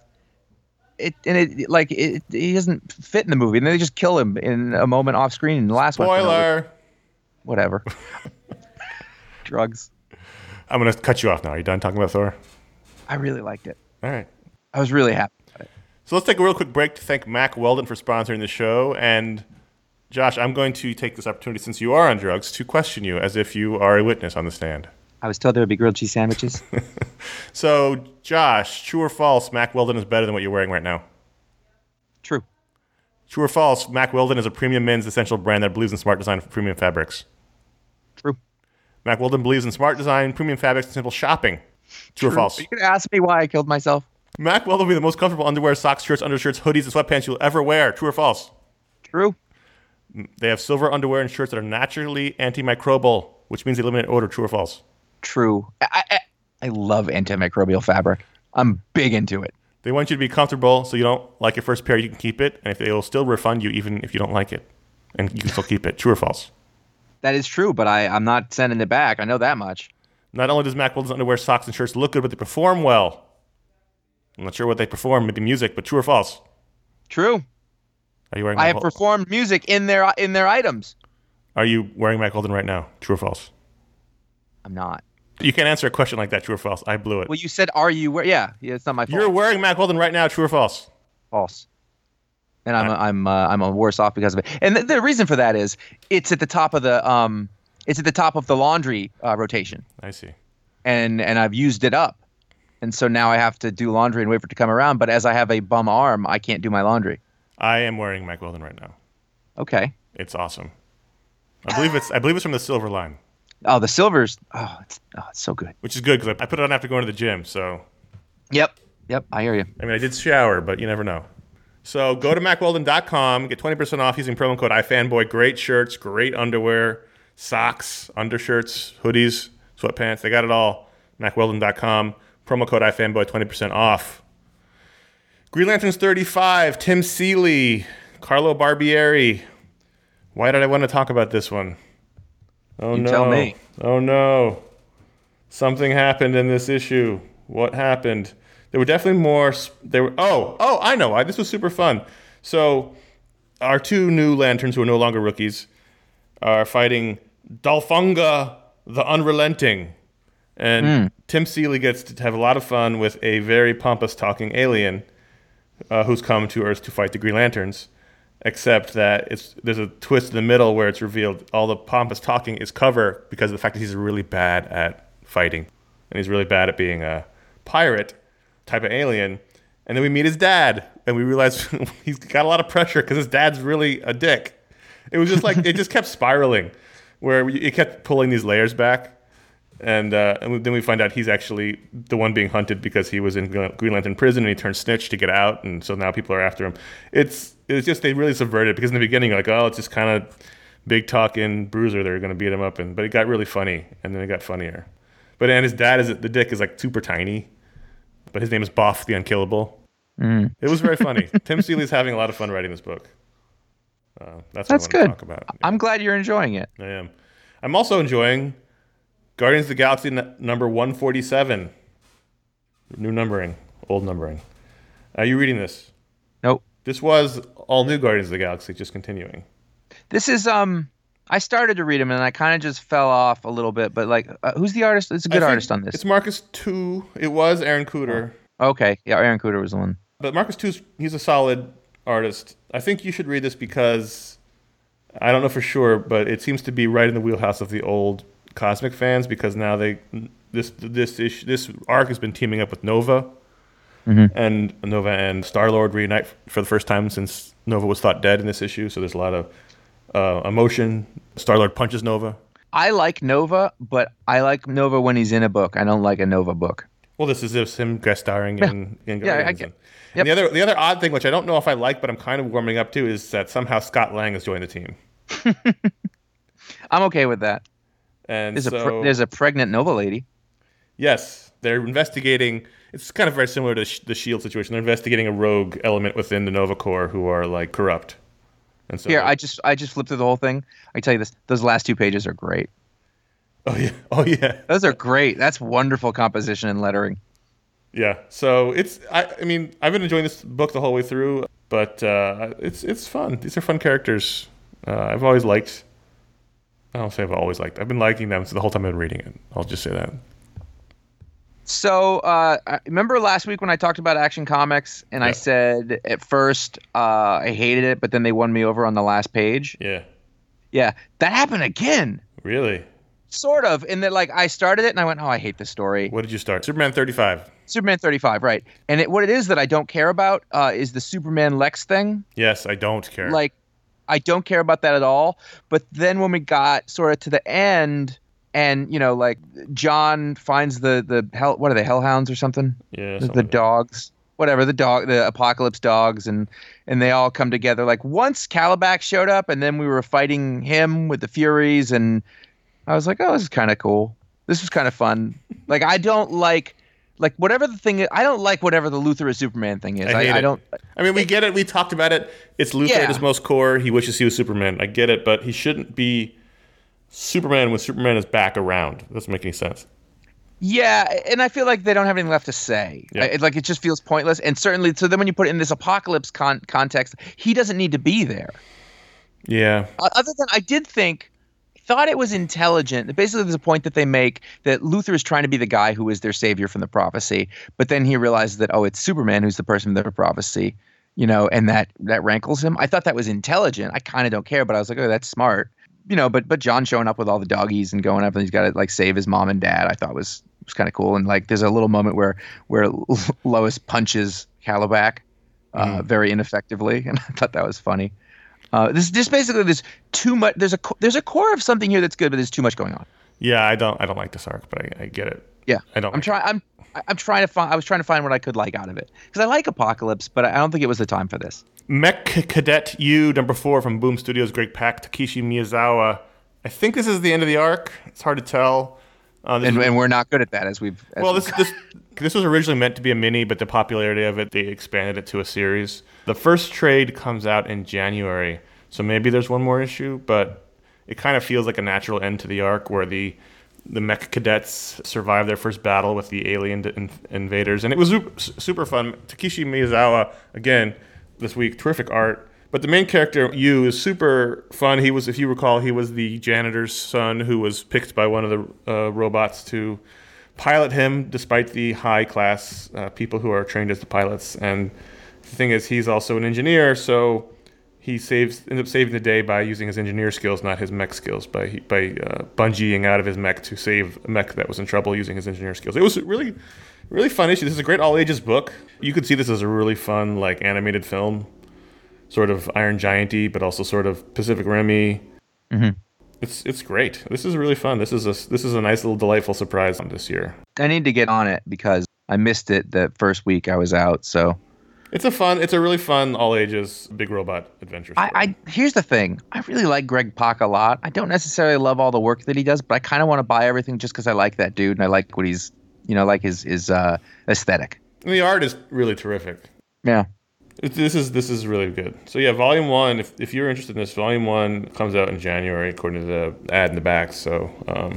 It and it like it, he doesn't fit in the movie, and then they just kill him in a moment off screen in the last one. Spoiler. Whatever. Drugs. I'm gonna cut you off now. Are you done talking about Thor? I really liked it. All right. I was really happy about it. So let's take a real quick break to thank Mack Weldon for sponsoring the show. And Josh, I'm going to take this opportunity, since you are on drugs, to question you as if you are a witness on the stand. I was told there would be grilled cheese sandwiches. So, Josh, true or false, Mack Weldon is better than what you're wearing right now? True. True or false, Mack Weldon is a premium men's essential brand that believes in smart design for premium fabrics? True. Mack Weldon believes in smart design, premium fabrics, and simple shopping. True, or false? Are you gonna ask me why I killed myself? Mack Weldon will be the most comfortable underwear, socks, shirts, undershirts, hoodies, and sweatpants you'll ever wear. True or false? True. They have silver underwear and shirts that are naturally antimicrobial, which means they eliminate odor. True or false? True. I, I, I love antimicrobial fabric. I'm big into it. They want you to be comfortable, so you don't like your first pair, you can keep it, and if they will still refund you even if you don't like it, and you can still keep it. True or false? That is true, but I, I'm not sending it back. I know that much. Not only does Mack Weldon's underwear, socks, and shirts look good, but they perform well. I'm not sure what they perform, maybe music, but true or false? True. Are you wearing? I Mack have Wel- performed music in their in their items. Are you wearing Mack Weldon right now? True or false? I'm not. You can't answer a question like that. True or false? I blew it. Well, you said, "Are you?" Wear-? Yeah, yeah, it's not my fault. You're wearing Mack Weldon right now. True or false? False. And I'm I'm uh, I'm a worse off because of it. And the, the reason for that is it's at the top of the um it's at the top of the laundry uh, rotation, I see. and and I've used it up, and so now I have to do laundry and wait for it to come around. But as I have a bum arm, I can't do my laundry. I am wearing Mack Weldon right now. Okay. It's awesome. I believe it's I believe it's from the Silver Line. Oh, the silvers. Oh, it's, oh, it's so good. Which is good because I put it on after going to the gym. So, Yep. Yep. I hear you. I mean, I did shower, but you never know. So go to mack weldon dot com, get twenty percent off using promo code iFanboy. Great shirts, great underwear, socks, undershirts, hoodies, sweatpants. They got it all. mack weldon dot com, promo code iFanboy, twenty percent off. Green Lanterns thirty-five, Tim Seeley, Carlo Barbieri. Why did I want to talk about this one? Oh, You no. tell me. Oh, no. Something happened in this issue. What happened? There were definitely more. There were. Oh, oh, I know why. This was super fun. So, our two new Lanterns, who are no longer rookies, are fighting Dolfunga the Unrelenting. And Mm. Tim Seeley gets to have a lot of fun with a very pompous talking alien uh, who's come to Earth to fight the Green Lanterns. Except that it's there's a twist in the middle where it's revealed all the pompous talking is cover because of the fact that he's really bad at fighting. And he's really bad at being a pirate type of alien. And then we meet his dad, and we realize he's got a lot of pressure because his dad's really a dick. It was just like, it just kept spiraling, where it kept pulling these layers back. And, uh, and then we find out he's actually the one being hunted because he was in Green Lantern prison and he turned snitch to get out, and so now people are after him. It's it's just, they really subverted it because in the beginning you're like, oh, it's just kind of big talking bruiser they're going to beat him up, and but it got really funny, and then it got funnier. But and his dad is the dick is like super tiny, but his name is Boff the Unkillable. Mm. It was very funny. Tim Seeley's having a lot of fun writing this book. Uh, that's what That's I want good. to talk about. I'm glad you're enjoying it. I am. I'm also enjoying Guardians of the Galaxy n- number one forty-seven. New numbering, old numbering. Are you reading this? Nope. This was all new Guardians of the Galaxy, just continuing. This is um. I started to read them and I kind of just fell off a little bit. But like, uh, who's the artist? It's a I good think artist on this. It's Marcus two. It was Aaron Cooter. Okay, yeah, Aaron Cooter was the one. But Marcus two, he's a solid artist. I think you should read this because I don't know for sure, but it seems to be right in the wheelhouse of the old Cosmic fans because now they this this issue, this arc has been teaming up with Nova, mm-hmm. and Nova and Star-Lord reunite for the first time since Nova was thought dead in this issue. So there's a lot of uh, emotion. Star-Lord punches Nova. I like Nova, but I like Nova when he's in a book. I don't like a Nova book. Well, this is just him guest starring in, in Yeah, I Guardians. get- And, Yep. and the other the other odd thing, which I don't know if I like, but I'm kind of warming up to, is that somehow Scott Lang has joined the team. I'm okay with that. And There's so, a pre- there's a pregnant Nova lady. yes, they're investigating. It's kind of very similar to sh- the SHIELD situation. They're investigating a rogue element within the Nova Corps who are like corrupt. And so, Here, I just I just flipped through the whole thing. I tell you this, those last two pages are great. oh yeah, oh yeah, Those are great. That's wonderful composition and lettering. yeah. So it's. I, I mean, I've been enjoying this book the whole way through, but uh, it's it's fun. These are fun characters. Uh, I've always liked. I don't say I've always liked. I've been liking them the whole time I've been reading it. I'll just say that. So, uh, I- remember last week when I talked about Action Comics and I Yeah. said at first uh, I hated it, but then they won me over on the last page? Yeah. Yeah, that happened again. Really? Sort of. In that, like, I started it and I went, oh, I hate this story. What did you start? Superman thirty-five. Superman thirty-five, right. And it, what it is that I don't care about uh, is the Superman Lex thing. Yes, I don't care. Like, I don't care about that at all. But then when we got sort of to the end and, you know, like, John finds the, the hell, what are they, hellhounds or something? yeah, the, something the like that. dogs, whatever, the dog, the apocalypse dogs, and and they all come together. Like once Calabac showed up, and then we were fighting him with the Furies, and I was like, oh, this is kind of cool. This was kind of fun. Like I don't like, like whatever the thing is, I don't like whatever the Luthor is Superman thing is. I I, hate I it. don't. I mean, we get it. We talked about it. It's Luthor Yeah. at his most core. He wishes he was Superman. I get it, but he shouldn't be Superman when Superman is back around. That doesn't make any sense. Yeah, and I feel like they don't have anything left to say. Yeah. I, it, like it just feels pointless. And certainly, so then when you put it in this apocalypse con- context, he doesn't need to be there. Yeah. Uh, other than I did think, thought it was intelligent. Basically, there's a point that they make that Luthor is trying to be the guy who is their savior from the prophecy, but then he realizes that, oh, it's Superman who's the person from the prophecy, you know, and that that rankles him. I thought that was intelligent. I kind of don't care, but I was like, oh, that's smart, you know. But but John showing up with all the doggies and going up and he's got to like save his mom and dad, I thought was was kind of cool. And like, there's a little moment where where Lois punches Calabac uh, Mm. very ineffectively, and I thought that was funny. Uh, this just basically there's too much. There's a co- there's a core of something here that's good, but there's too much going on. Yeah, I don't I don't like this arc, but I, I get it. Yeah, I don't. I'm like trying. I'm I'm trying to find. I was trying to find what I could like out of it because I like Apocalypse, but I don't think it was the time for this. Mech Cadet U number four from Boom Studios, Greg Pak, Takeshi Miyazawa. I think this is the end of the arc. It's hard to tell. Uh, And, is, and we're not good at that, as we've. As well, we've this this this was originally meant to be a mini, but the popularity of it, they expanded it to a series. The first trade comes out in January, so maybe there's one more issue, but it kind of feels like a natural end to the arc where the the mech cadets survive their first battle with the alien in, invaders, and it was super, super fun. Takeshi Miyazawa again this week, terrific art. But the main character, Yu, is super fun. He was, if you recall, he was the janitor's son who was picked by one of the uh, robots to pilot him, despite the high-class uh, people who are trained as the pilots. And the thing is, he's also an engineer, so he saves ends up saving the day by using his engineer skills, not his mech skills, by by uh, bungeeing out of his mech to save a mech that was in trouble using his engineer skills. It was a really, really fun issue. This is a great all-ages book. You could see this as a really fun, like, animated film. Sort of Iron Giant-y, but also sort of Pacific Rim-y. Mm-hmm. It's it's great. This is really fun. This is a this is a nice little delightful surprise this year. I need to get on it because I missed it the first week I was out. So it's a fun. It's a really fun all ages big robot adventure story. I, I here's the thing. I really like Greg Pak a lot. I don't necessarily love all the work that he does, but I kind of want to buy everything just because I like that dude and I like what he's you know like his his uh, aesthetic. And the art is really terrific. Yeah. It, this is this is really good. So yeah, Volume One. If if you're interested in this, Volume One comes out in January, according to the ad in the back. So, um,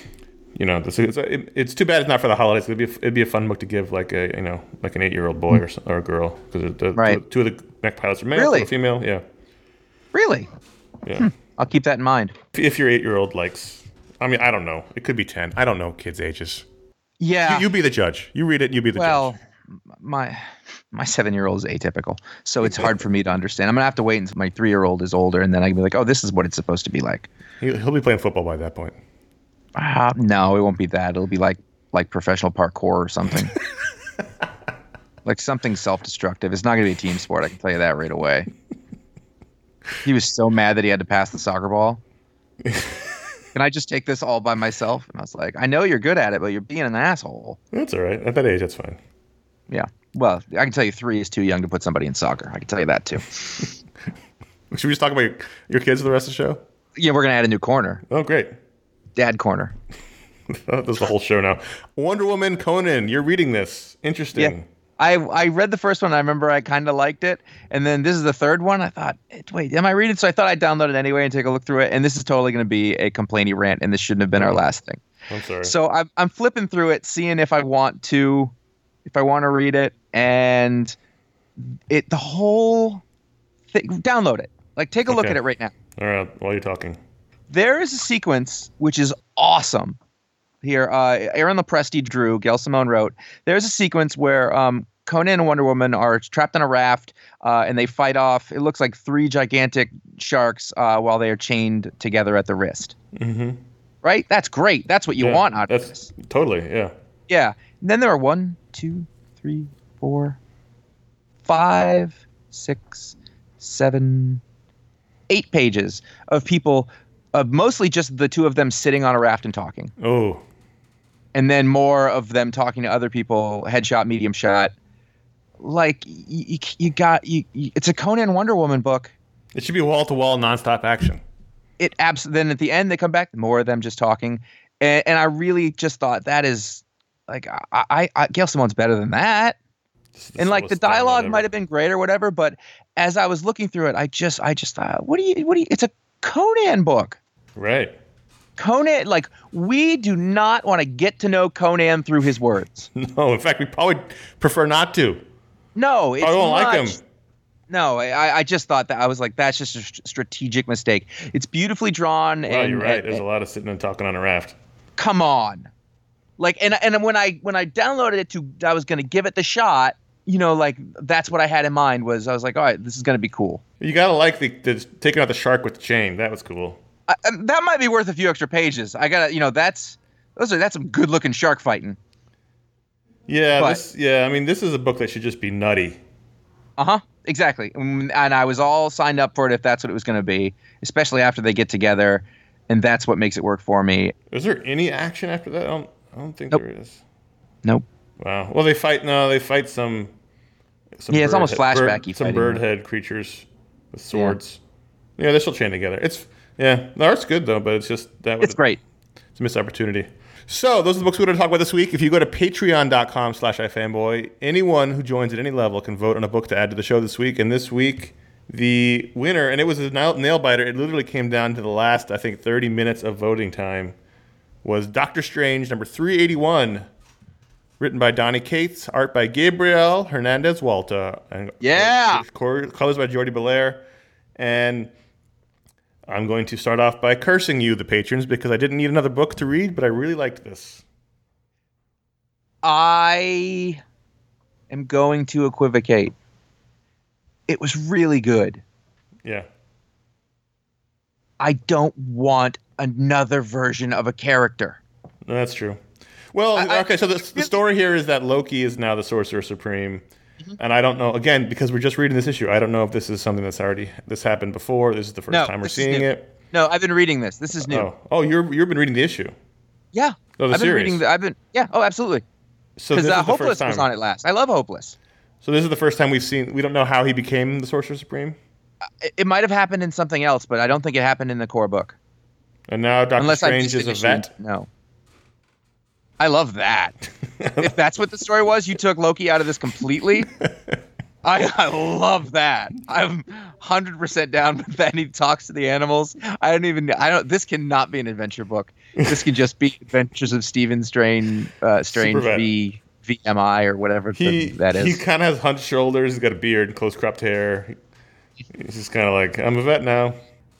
you know, this it's, it, it's too bad it's not for the holidays. It'd be a, it'd be a fun book to give like a you know like an eight year old boy or or a girl because the, right. the, two of the mech pilots are male, really? or female. Yeah. Really? Yeah. Hmm. I'll keep that in mind. If, if your eight year old likes, I mean, I don't know. It could be ten. I don't know kids' ages. Yeah. You, you be the judge. You read it. You be the well, judge. Well, my. My seven-year-old is atypical, so it's hard for me to understand. I'm going to have to wait until my three-year-old is older, and then I can be like, oh, this is what it's supposed to be like. He'll be playing football by that point. Uh, no, it won't be that. It'll be like like professional parkour or something. Like something self-destructive. It's not going to be a team sport, I can tell you that right away. He was so mad that he had to pass the soccer ball. Can I just take this all by myself? And I was like, I know you're good at it, but you're being an asshole. That's all right. At that age, that's fine. Yeah. Well, I can tell you three is too young to put somebody in soccer. I can tell you that too. Should we just talk about your, your kids for the rest of the show? Yeah, we're going to add a new corner. Oh, great. Dad corner. That's the whole show now. Wonder Woman Conan, you're reading this. Interesting. Yeah. I, I read the first one. I remember I kind of liked it. And then this is the third one. I thought, wait, am I reading? So I thought I'd download it anyway and take a look through it. And this is totally going to be a complainy rant. And this shouldn't have been our last thing. I'm sorry. So I'm, I'm flipping through it, seeing if I want to, if I want to read it. And it, the whole thing, download it. Like, take a look Okay. at it right now. All right, while you're talking. There is a sequence which is awesome. Here, uh, Aaron Lopresti drew, Gail Simone wrote. There's a sequence where um, Conan and Wonder Woman are trapped on a raft, uh, and they fight off, it looks like three gigantic sharks uh, while they are chained together at the wrist. Mm-hmm. Right? That's great. That's what you Yeah, want out of that's this. Totally, yeah. Yeah. And then there are one, two, three, four, five, six, seven, eight pages of people, of mostly just the two of them sitting on a raft and talking. Oh. And then more of them talking to other people, headshot, medium shot. Like, you, you got, you, you, it's a Conan Wonder Woman book. It should be wall-to-wall, nonstop action. It abs- Then at the end, they come back, more of them just talking. And, and I really just thought that is, like, I, I, I Gail Simone's better than that. The And like the slowest download dialogue ever. might have been great or whatever, but as I was looking through it, I just, I just thought, what do you, what do you, it's a Conan book. Right. Conan, like, we do not want to get to know Conan through his words. No, in fact, we probably prefer not to. No, it's I don't like much- him. No, I, I just thought that I was like, that's just a st- strategic mistake. It's beautifully drawn. Well, and you're right. and- There's a lot of sitting and talking on a raft. come on, like, and and when I when I downloaded it to, I was going to give it the shot. You know, like, that's what I had in mind was I was like, all right, this is going to be cool. You gotta like the, the taking out the shark with the chain. That was cool. I, and that might be worth a few extra pages. I gotta, you know, that's those are that's some good looking shark fighting. Yeah, But- this. Yeah, I mean, this is a book that should just be nutty. Uh huh. Exactly. Mm, And I was all signed up for it if that's what it was going to be, especially after they get together. and that's what makes it work for me. Is there any action after that? I don't. I don't think Nope. there is. Nope. Wow. Well, they fight. No, they fight some. some Yeah, it's almost bird- flashbacky bird- Some fighting. bird head creatures with swords. Yeah. yeah, they're still chained together. It's yeah, the art's good though, but it's just that. It's great. It's a missed opportunity. So those are the books we're going to talk about this week. If you go to patreon.com slash ifanboy, anyone who joins at any level can vote on a book to add to the show this week. And this week, the winner, and it was a nail, nail biter. It literally came down to the last, I think, thirty minutes of voting time, was Doctor Strange, number three eighty-one, written by Donny Cates, art by Gabriel Hernandez Walta, and Yeah. colors by Jordi Belair. And I'm going to start off by cursing you, the patrons, because I didn't need another book to read, but I really liked this. I am going to equivocate. It was really good. Yeah. I don't want another version of a character. No, that's true. Well, I- okay, so the, the story here is that Loki is now the Sorcerer Supreme. And I don't know, again, because we're just reading this issue, I don't know if this is something that's already, this happened before, this is the first No, time we're this is seeing new. it. No, I've been reading this. This is new. Oh, oh you're, you've been reading the issue. Yeah. Oh, the I've been series. reading the, I've been yeah, oh absolutely. So Because this uh, is the first Hopeless time. was on it last. I love Hopeless. So this is the first time we've seen, we don't know how he became the Sorcerer Supreme. It, it might have happened in something else, but I don't think it happened in the core book. And now Doctor Unless I Strange missed is an a issue. vet. No. I love that. If that's what the story was, you took Loki out of this completely. I, I love that. I'm one hundred percent down with that. And he talks to the animals. I don't even. I don't. This cannot be an adventure book. This can just be Adventures of Stephen Strange, uh, Strange Supervet. v V M I or whatever He, the, that is. he kind of has hunched shoulders, he's got a beard and close cropped hair. He's just kind of like, I'm a vet now.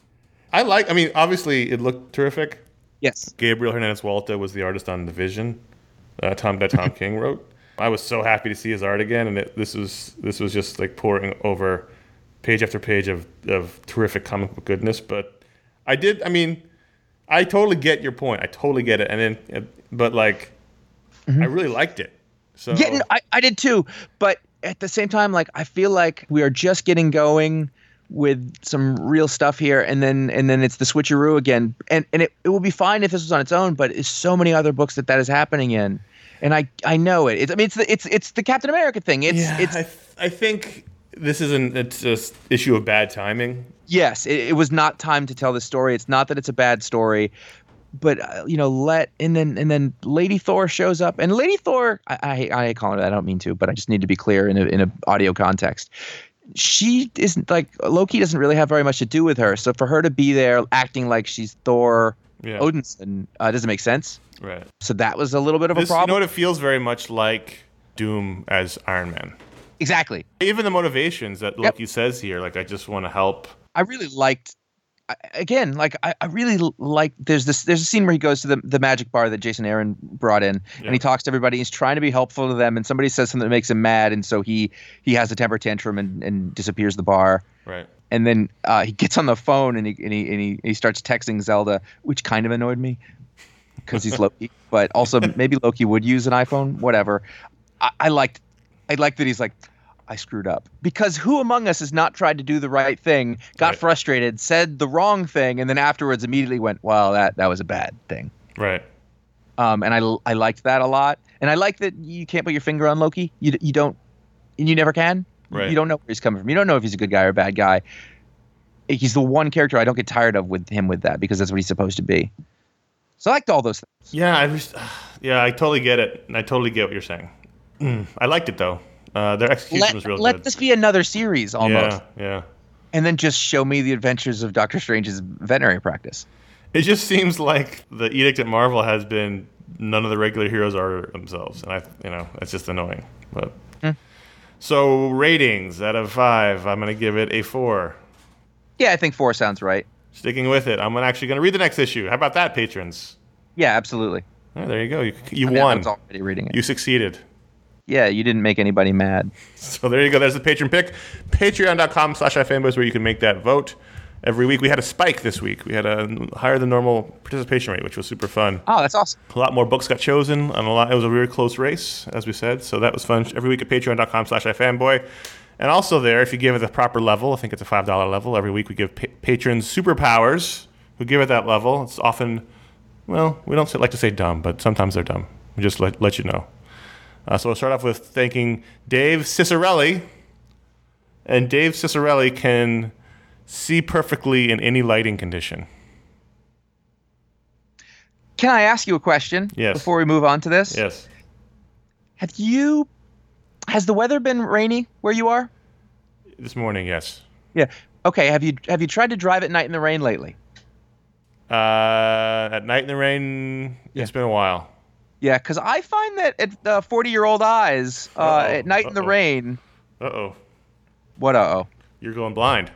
I like, I mean, obviously it looked terrific. Yes. Gabriel Hernandez Walta was the artist on The Vision, uh, Tom that Tom King wrote. I was so happy to see his art again, and it, this was this was just like pouring over page after page of, of terrific comic book goodness. But I did, I mean, I totally get your point. I totally get it. And then, but like, I really liked it. So Yeah, no, I, I did too. But at the same time, like I feel like we are just getting going with some real stuff here, and then and then it's the switcheroo again. And and it, it would be fine if this was on its own, but it's so many other books that that is happening in. And I, I know it. It's, I mean, it's the it's it's the Captain America thing. It's yeah, it's I, th- I think this is an it's just issue of bad timing. yes, it, it was not time to tell this story. It's not that it's a bad story, but uh, you know, let and then and then Lady Thor shows up, and Lady Thor, I I, I hate calling her that. I don't mean to, but I just need to be clear in a in a audio context. She isn't like Loki doesn't really have very much to do with her. So for her to be there acting like she's Thor Yeah. Odinson uh, doesn't make sense. Right. So that was a little bit of This, a you know problem. what? It feels very much like Doom as Iron Man. Exactly. Even the motivations that Loki says here, like I just want to help. I really liked. I- Again, like I, I really l- like. There's this. There's a scene where he goes to the the magic bar that Jason Aaron brought in, Yeah. and he talks to everybody. He's trying to be helpful to them, and somebody says something that makes him mad, and so he he has a temper tantrum and, and disappears the bar. Right. And then uh, he gets on the phone and he and he, and he he starts texting Zelda, which kind of annoyed me because he's Loki. But also maybe Loki would use an iPhone. Whatever. I, I liked. I liked that he's like, I screwed up. Because who among us has not tried to do the right thing, got Right. frustrated, said the wrong thing, and then afterwards immediately went, well, that that was a bad thing. Right. Um, and I I liked that a lot. And I like that you can't put your finger on Loki. You you don't, and you never can. Right. You don't know where he's coming from. You don't know if he's a good guy or a bad guy. He's the one character I don't get tired of with him with that because that's what he's supposed to be. So I liked all those things. Yeah, I just, yeah, I totally get it. And I totally get what you're saying. Mm, I liked it though. Uh, their execution Let, was real let good. this be another series almost. Yeah, yeah. And then just show me the adventures of Doctor Strange's veterinary practice. It just seems like the edict at Marvel has been none of the regular heroes are themselves, and I, you know, it's just annoying. But Hmm. so ratings out of five, I'm gonna give it a four. Yeah, I think four sounds right. Sticking with it, I'm actually gonna read the next issue. How about that, patrons? Yeah, absolutely. Oh, there you go. You, you I mean, I won. was already reading it. You succeeded. Yeah, you didn't make anybody mad. So there you go. There's the patron pick. Patreon.com slash ifanboys where you can make that vote. Every week we had a spike this week. We had a higher than normal participation rate, which was super fun. Oh, that's awesome. A lot more books got chosen. And a lot, it was a very close race, as we said. So that was fun. Every week at patreon.com slash ifanboy. And also there, if you give it the proper level, I think it's a five dollar level, every week we give pa- patrons superpowers who give it that level. It's often, well, we don't like to say dumb, but sometimes they're dumb. We just let, let you know. Uh, so we'll start off with thanking Dave Cicerelli. And Dave Cicerelli can see perfectly in any lighting condition. Can I ask you a question Yes. before we move on to this? Yes. Have you, has the weather been rainy where you are? This morning, yes. Yeah. Okay. Have you have you tried to drive at night in the rain lately? Uh, at night in the rain, Yeah. it's been a while. Yeah, because I find that at uh, forty-year-old eyes, uh, Uh-oh. at night in the Uh-oh. rain. Uh-oh. What? Uh oh. You're going blind.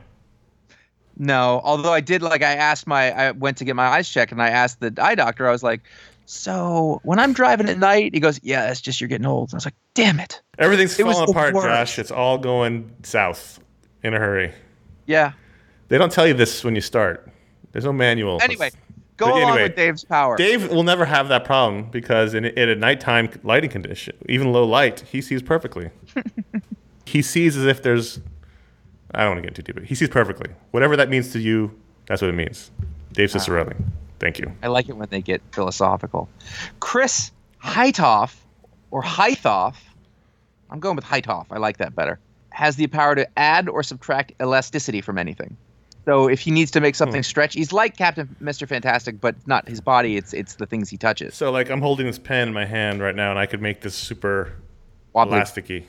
No. Although I did, like, I asked my, I went to get my eyes checked, and I asked the eye doctor. I was like, "So when I'm driving at night," he goes, "Yeah, it's just you're getting old." And I was like, "Damn it." Everything's It was falling the apart, worst. Josh. It's all going south in a hurry. Yeah. They don't tell you this when you start. There's no manual. Anyway, go But along anyway, with Dave's power. Dave will never have that problem because in, in a nighttime lighting condition, even low light, he sees perfectly. He sees as if there's, I don't want to get too deep, but he sees perfectly. Whatever that means to you, that's what it means. Dave Cicerelli. Thank you. I like it when they get philosophical. Chris Heithoff, or Heithoff, I'm going with Heithoff. I like that better. Has the power to add or subtract elasticity from anything. So if he needs to make something stretch, he's like Captain Mister Fantastic, but not his body. It's it's the things he touches. So, like, I'm holding this pen in my hand right now, and I could make this super Wobbly. elasticy.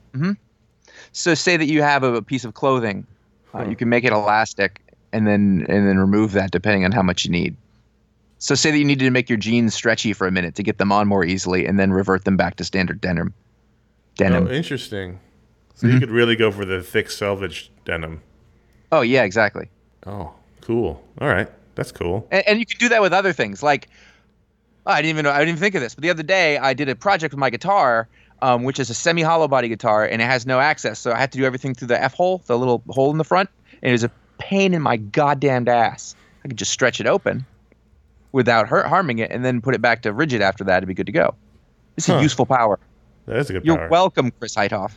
So say that you have a, a piece of clothing, uh, you can make it elastic, and then and then remove that depending on how much you need. So say that you needed to make your jeans stretchy for a minute to get them on more easily, and then revert them back to standard denim. Denim. Oh, interesting. So you could really go for the thick selvage denim. Oh yeah, exactly. Oh, cool. All right. That's cool. And, and you can do that with other things. Like, I didn't even know, I didn't even think of this, but the other day I did a project with my guitar, um, which is a semi-hollow body guitar, and it has no access. So I had to do everything through the F hole, the little hole in the front, and it was a pain in my goddamn ass. I could just stretch it open without hurt, harming it, and then put it back to rigid after that to be good to go. It's a Huh. useful power. That is a good You're power. welcome, Chris Heithoff.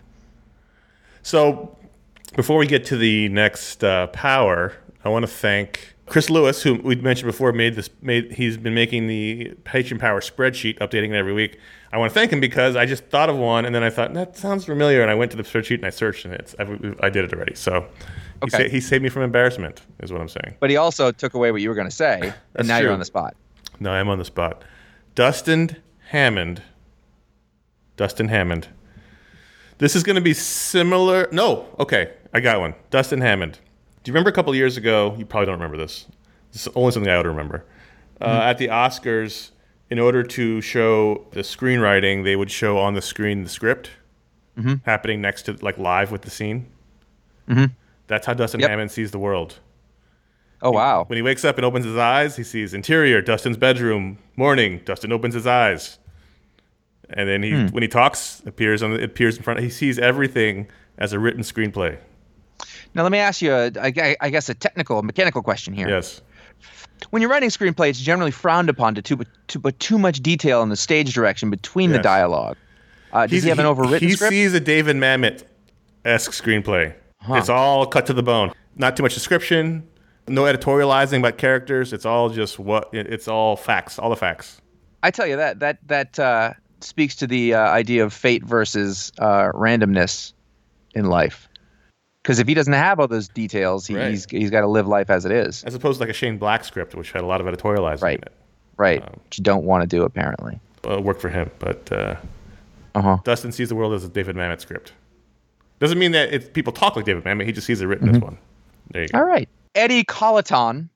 So, before we get to the next uh, power, I want to thank Chris Lewis, who we mentioned before. Made this. Made he's been making the Patreon Power spreadsheet, updating it every week. I want to thank him because I just thought of one, and then I thought that sounds familiar, and I went to the spreadsheet and I searched, and it's I, I did it already. So, he, Okay. sa- he saved me from embarrassment, is what I'm saying. But he also took away what you were going to say, That's and now true. you're on the spot. No, I'm on the spot. Dustin Hammond. Dustin Hammond. This is going to be similar. No, okay, I got one. Dustin Hammond. Do you remember a couple of years ago? You probably don't remember this. This is only something I would remember. Uh, At the Oscars, in order to show the screenwriting, they would show on the screen the script happening next to, like, live with the scene. Mm-hmm. That's how Dustin Yep. Hammond sees the world. Oh, wow. When he wakes up and opens his eyes, he sees interior, Dustin's bedroom. Morning, Dustin opens his eyes. And then he, Hmm. when he talks, appears on the, appears in front. He sees everything as a written screenplay. Now, let me ask you, a, I, I guess, a technical, mechanical question here. Yes. When you're writing screenplay, it's generally frowned upon to, too, to put too much detail in the stage direction between the Yes. dialogue. Uh, does he have an overwritten He script? sees a David Mamet-esque screenplay. It's all cut to the bone. Not too much description. No editorializing about characters. It's all just what. it- It's all facts. All the facts. I tell you that that that uh, speaks to the uh, idea of fate versus uh, randomness in life. Because if he doesn't have all those details, he, Right. he's he's got to live life as it is. As opposed to like a Shane Black script, which had a lot of editorializing Right. in it. Right. Um, Which you don't want to do, apparently. Well, it worked for him, but uh, Uh huh. Dustin sees the world as a David Mamet script. Doesn't mean that it's, people talk like David Mamet. He just sees it written as one. There you go. All right. Eddie Colleton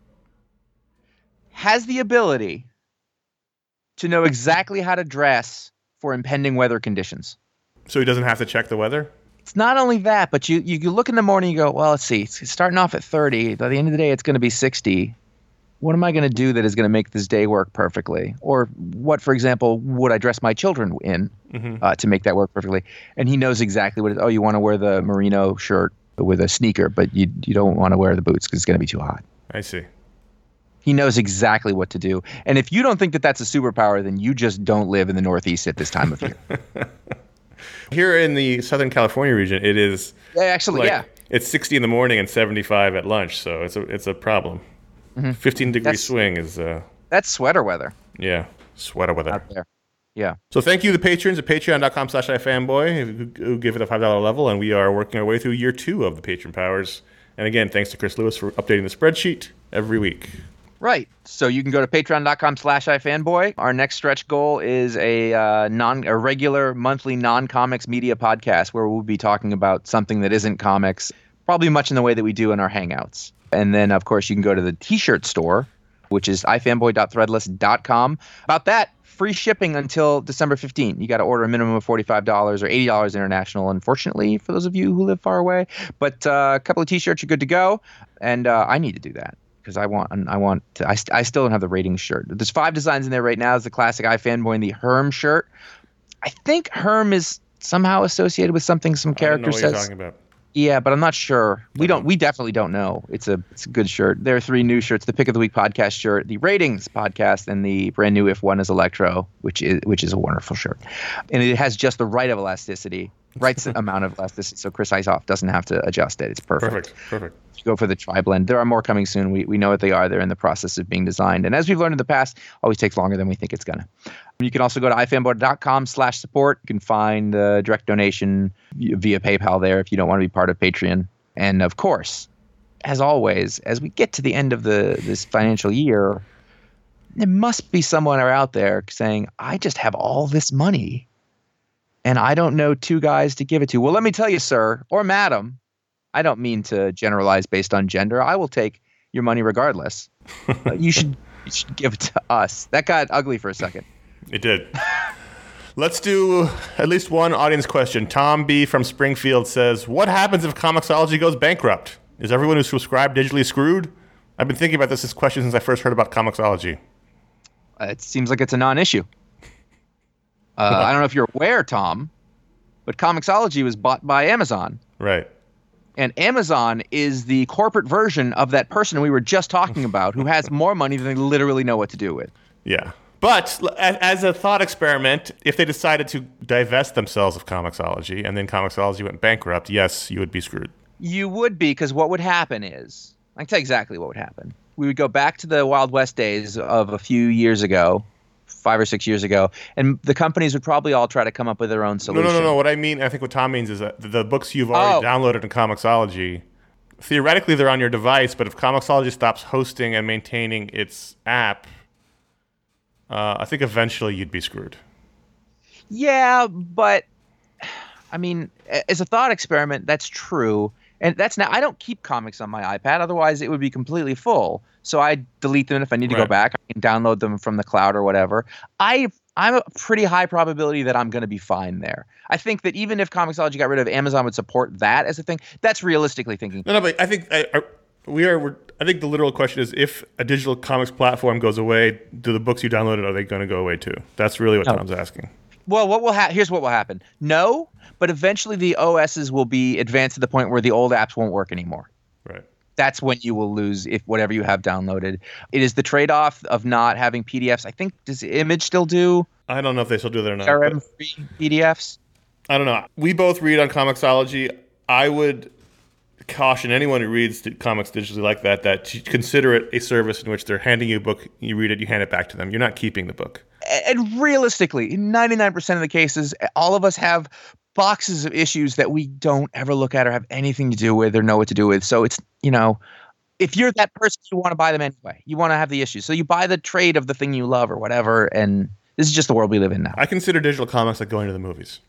has the ability to know exactly how to dress for impending weather conditions. So he doesn't have to check the weather? It's not only that, but you, you, you look in the morning, you go, well, let's see, it's starting off at thirty. By the end of the day, it's going to be sixty. What am I going to do that is going to make this day work perfectly? Or what, for example, would I dress my children in uh, to make that work perfectly? And he knows exactly what it is. Oh, you want to wear the merino shirt with a sneaker, but you, you don't want to wear the boots because it's going to be too hot. I see. He knows exactly what to do. And if you don't think that that's a superpower, then you just don't live in the Northeast at this time of year. Here in the Southern California region, it is Yeah, actually, like yeah. it's sixty in the morning and seventy-five at lunch, so it's a it's a problem. Mm-hmm. fifteen degree That's- swing is, uh, That's sweater weather yeah, sweater weather. out there. Yeah. So thank you to the patrons at patreon.com slash ifanboy who, who give it a five dollar level, and we are working our way through year two of the Patron Powers. And again, thanks to Chris Lewis for updating the spreadsheet every week. Right. So you can go to patreon.com slash ifanboy. Our next stretch goal is a uh, non a regular monthly non-comics media podcast where we'll be talking about something that isn't comics, probably much in the way that we do in our Hangouts. And then, of course, you can go to the t-shirt store, which is ifanboy dot threadless dot com. About that, free shipping until December fifteenth. You got to order a minimum of forty-five dollars or eighty dollars international, unfortunately, for those of you who live far away. But uh, a couple of t-shirts are good to go. And uh, I need to do that. Because I want, I want, to, I, st- I still don't have the ratings shirt. There's five designs in there right now. There's the classic iFanboy and the Herm shirt. I think Herm is somehow associated with something some character I don't know what says. you're talking about. Yeah, but I'm not sure. We don't. We definitely don't know. It's a it's a good shirt. There are three new shirts: the Pick of the Week podcast shirt, the Ratings podcast, and the brand new If One Is Electro, which is which is a wonderful shirt, and it has just the right of elasticity, right amount of elasticity, so Chris Isoff doesn't have to adjust it. It's perfect. Perfect, perfect. You go for the tri-blend. There are more coming soon. We we know what they are. They're in the process of being designed, and as we've learned in the past, always takes longer than we think it's gonna. You can also go to ifanboy.com slash support. You can find uh, direct donation via PayPal there if you don't want to be part of Patreon. And of course, as always, as we get to the end of the this financial year, there must be someone out there saying, I just have all this money and I don't know two guys to give it to. Well, let me tell you, sir, or madam, I don't mean to generalize based on gender. I will take your money regardless. uh, you should you should give it to us. That got ugly for a second. It did. Let's do at least one audience question. Tom B. from Springfield says, what happens if Comixology goes bankrupt? Is everyone who's subscribed digitally screwed? I've been thinking about this, this question since I first heard about Comixology. Uh, it seems like it's a non-issue. Uh, I don't know if you're aware, Tom, but Comixology was bought by Amazon. Right. And Amazon is the corporate version of that person we were just talking about who has more money than they literally know what to do with. Yeah. But as a thought experiment, if they decided to divest themselves of Comixology and then Comixology went bankrupt, yes, you would be screwed. You would be, because what would happen is, I can tell you exactly what would happen. We would go back to the Wild West days of a few years ago, five or six years ago, and the companies would probably all try to come up with their own solution. No, no, no, no. What I mean, I think what Tom means is that the books you've already Oh. downloaded in Comixology, theoretically they're on your device, but if Comixology stops hosting and maintaining its app, uh, I think eventually you'd be screwed. Yeah, but I mean, a- as a thought experiment, that's true. And that's now, I don't keep comics on my iPad. Otherwise, it would be completely full. So I delete them if I need to go Right. back. I can download them from the cloud or whatever. I, I'm a pretty high probability that I'm going to be fine there. I think that even if Comixology got rid of, Amazon would support that as a thing. That's realistically thinking. No, no, but I think I, I, we are. We're, I think the literal question is: if a digital comics platform goes away, do the books you downloaded are they going to go away too? That's really what No. Tom's asking. Well, what will ha- here's what will happen. No, but eventually the O Ss will be advanced to the point where the old apps won't work anymore. Right. That's when you will lose if whatever you have downloaded. It is the trade-off of not having P D Fs. I think, does Image still do I don't know if they still do that or not. R but- M-free P D Fs? I don't know. We both read on Comixology. I would caution anyone who reads di- comics digitally like that that to consider it a service in which they're handing you a book, you read it, you hand it back to them. You're not keeping the book. And realistically, in ninety-nine percent of the cases, all of us have boxes of issues that we don't ever look at or have anything to do with or know what to do with. So it's, you know, if you're that person, you want to buy them anyway. You want to have the issues. So you buy the trade of the thing you love or whatever. And this is just the world we live in now. I consider digital comics like going to the movies.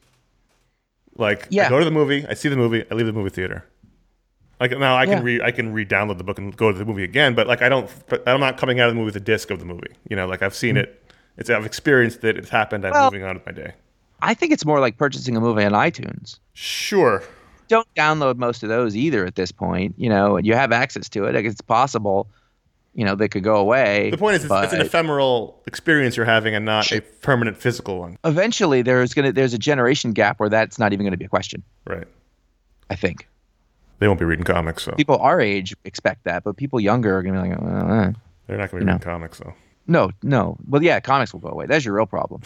Like, Yeah. I go to the movie, I see the movie, I leave the movie theater. Like now, I Yeah. can re I can re-download the book and go to the movie again, but like I don't, but I'm not coming out of the movie with a disc of the movie. You know, like I've seen it, it's I've experienced it, it's happened. I'm Well- moving on with my day. I think it's more like purchasing a movie on iTunes. Sure. Don't download most of those either at this point. You know, you have access to it. Like, it's possible, you know, they could go away. The point is, it's, it's an but ephemeral experience you're having, and not a permanent physical one. eventually there's gonna there's a generation gap where that's not even going to be a question. Right. I think They won't be reading comics, so people our age expect that, but people younger are going to be like, uh, uh. they're not going to be No. reading comics, though. no, no. Well, yeah, comics will go away. That's your real problem.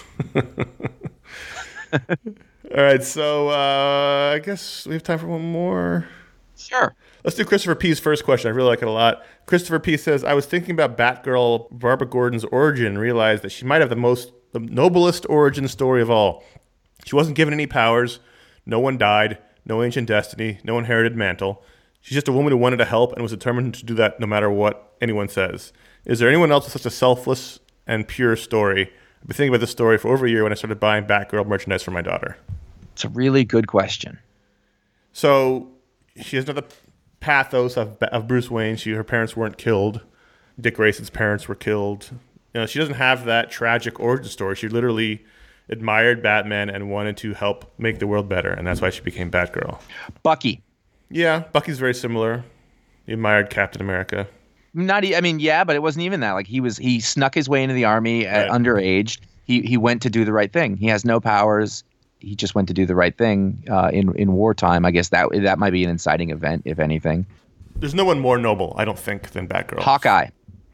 All right, so uh, I guess we have time for one more. Sure. Let's do Christopher P's first question. I really like it a lot. Christopher P says, I was thinking about Batgirl Barbara Gordon's origin and realized that she might have the most, the noblest origin story of all. She wasn't given any powers. No one died. No ancient destiny. No inherited mantle. She's just a woman who wanted to help and was determined to do that no matter what anyone says. Is there anyone else with such a selfless and pure story? I've been thinking about this story for over a year when I started buying Batgirl merchandise for my daughter. It's a really good question. So she has another pathos of, of Bruce Wayne. She, her parents weren't killed. Dick Grayson's parents were killed. You know, she doesn't have that tragic origin story. She literally admired Batman and wanted to help make the world better, and that's why she became Batgirl. Bucky. Yeah, Bucky's very similar. He admired Captain America. Not, e- I mean, yeah, but it wasn't even that. Like he was, he snuck his way into the army at Right. underage. He he went to do the right thing. He has no powers. He just went to do the right thing uh, in in wartime. I guess that that might be an inciting event, if anything. There's no one more noble, I don't think, than Batgirl. Hawkeye.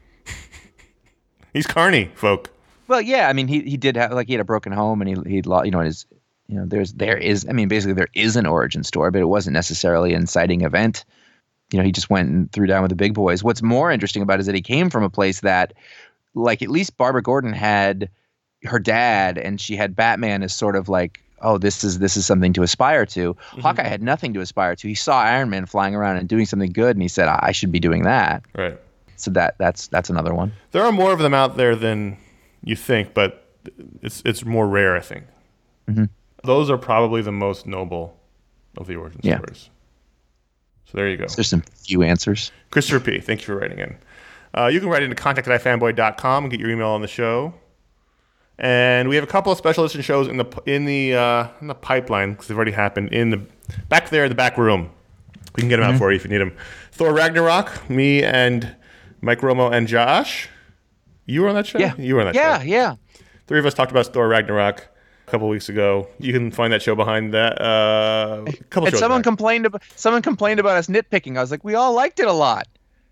He's Carney, folk. Well, yeah, I mean, he he did have like he had a broken home, and he he'd lo- you know his you know there's there is I mean basically there is an origin story, but it wasn't necessarily an inciting event. You know, he just went and threw down with the big boys. What's more interesting about it is that he came from a place that, like, at least Barbara Gordon had her dad, and she had Batman as sort of like, oh, this is this is something to aspire to. Mm-hmm. Hawkeye had nothing to aspire to. He saw Iron Man flying around and doing something good, and he said, I should be doing that. Right. So that that's that's another one. There are more of them out there than you think, but it's it's more rare, I think. Mm-hmm. Those are probably the most noble of the origin Yeah. stories. So there you go. So there's some few answers. Christopher P., thank you for writing in. Uh, you can write into contact at i fanboy dot com and get your email on the show. And we have a couple of special edition shows in the in the uh, in the pipeline because they've already happened in the back there in the back room. We can get them Mm-hmm. out for you if you need them. Thor Ragnarok, me and Mike Romo and Josh. You were on that show? Yeah. You were on that yeah, show. Yeah, yeah. Three of us talked about Thor Ragnarok a couple weeks ago. You can find that show behind that. Uh, a couple And shows someone back. complained about someone complained about us nitpicking. I was like, we all liked it a lot.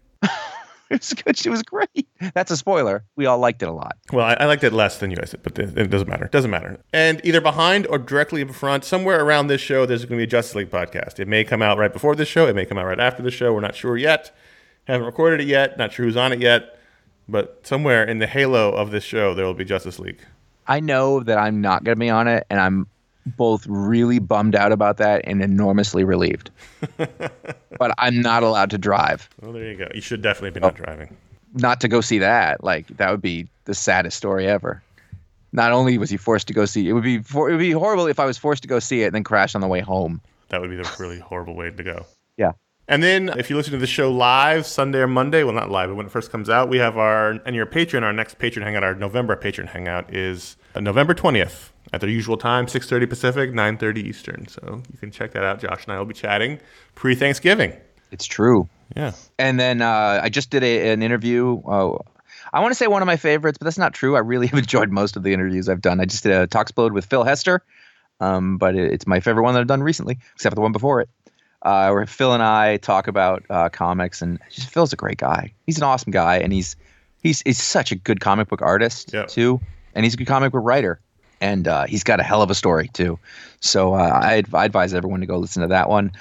It was good. It was great. That's a spoiler. We all liked it a lot. Well, I, I liked it less than you guys did, but it, it doesn't matter. It doesn't matter. And either behind or directly in front, somewhere around this show, there's going to be a Justice League podcast. It may come out right before this show. It may come out right after the show. We're not sure yet. Haven't recorded it yet. Not sure who's on it yet. But somewhere in the halo of this show, there will be Justice League. I know that I'm not going to be on it, and I'm both really bummed out about that and enormously relieved. But I'm not allowed to drive. Well, there you go. You should definitely be not driving. Not to go see that. Like, that would be the saddest story ever. Not only was he forced to go see it, would be for, it would be horrible if I was forced to go see it and then crash on the way home. That would be the really horrible way to go. Yeah. And then if you listen to the show live, Sunday or Monday, well, not live, but when it first comes out, we have our, and your Patreon, our next Patreon Hangout, our November Patreon Hangout is November twentieth at the usual time, six thirty Pacific, nine thirty Eastern. So you can check that out. Josh and I will be chatting pre-Thanksgiving. It's true. Yeah. And then uh, I just did a, an interview. Oh, I want to say one of my favorites, but that's not true. I really have enjoyed most of the interviews I've done. I just did a Talksplode with Phil Hester, um, but it, it's my favorite one that I've done recently, except for the one before it. Uh, where Phil and I talk about uh, comics, and just Phil's a great guy. He's an awesome guy, and he's he's he's such a good comic book artist Yep. too, and he's a good comic book writer, and uh, he's got a hell of a story too. So uh, I, I advise everyone to go listen to that one.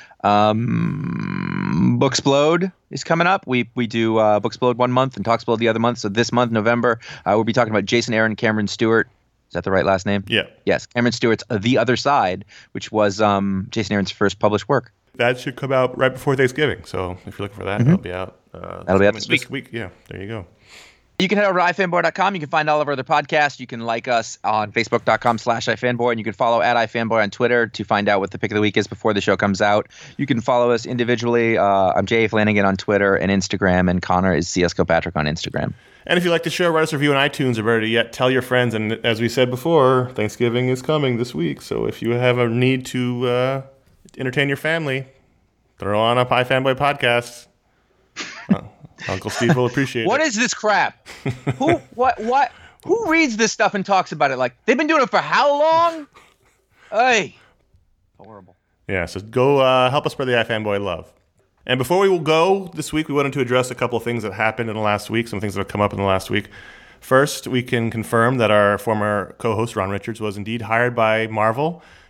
Um, Booksplode is coming up. We we do uh, Booksplode one month and Talksplode the other month. So this month, November, uh, we'll be talking about Jason Aaron, Cameron Stewart. Is that the right last name? Yeah. Yes, Cameron Stewart's uh, The Other Side, which was um, Jason Aaron's first published work. That should come out right before Thanksgiving. So if you're looking for that, Mm-hmm. that'll be out. Uh, That'll be out this this week. Yeah, there you go. You can head over to i fanboy dot com. You can find all of our other podcasts. You can like us on facebook dot com slash ifanboy, and you can follow at ifanboy on Twitter to find out what the pick of the week is before the show comes out. You can follow us individually. Uh, I'm J A Flanagan on Twitter and Instagram, and Connor is C S Kilpatrick on Instagram. And if you like the show, write us a review on iTunes, or better yet, tell your friends. And as we said before, Thanksgiving is coming this week. So if you have a need to uh, entertain your family, throw on up iFanboy podcast. Uh, Uncle Steve will appreciate it. What is this crap? Who what what who reads this stuff and talks about it? Like, they've been doing it for how long? Hey. Horrible. Yeah, so go uh, help us spread the iFanboy love. And before we will go this week, we wanted to address a couple of things that happened in the last week, some things that have come up in the last week. First, we can confirm that our former co-host, Ron Richards, was indeed hired by Marvel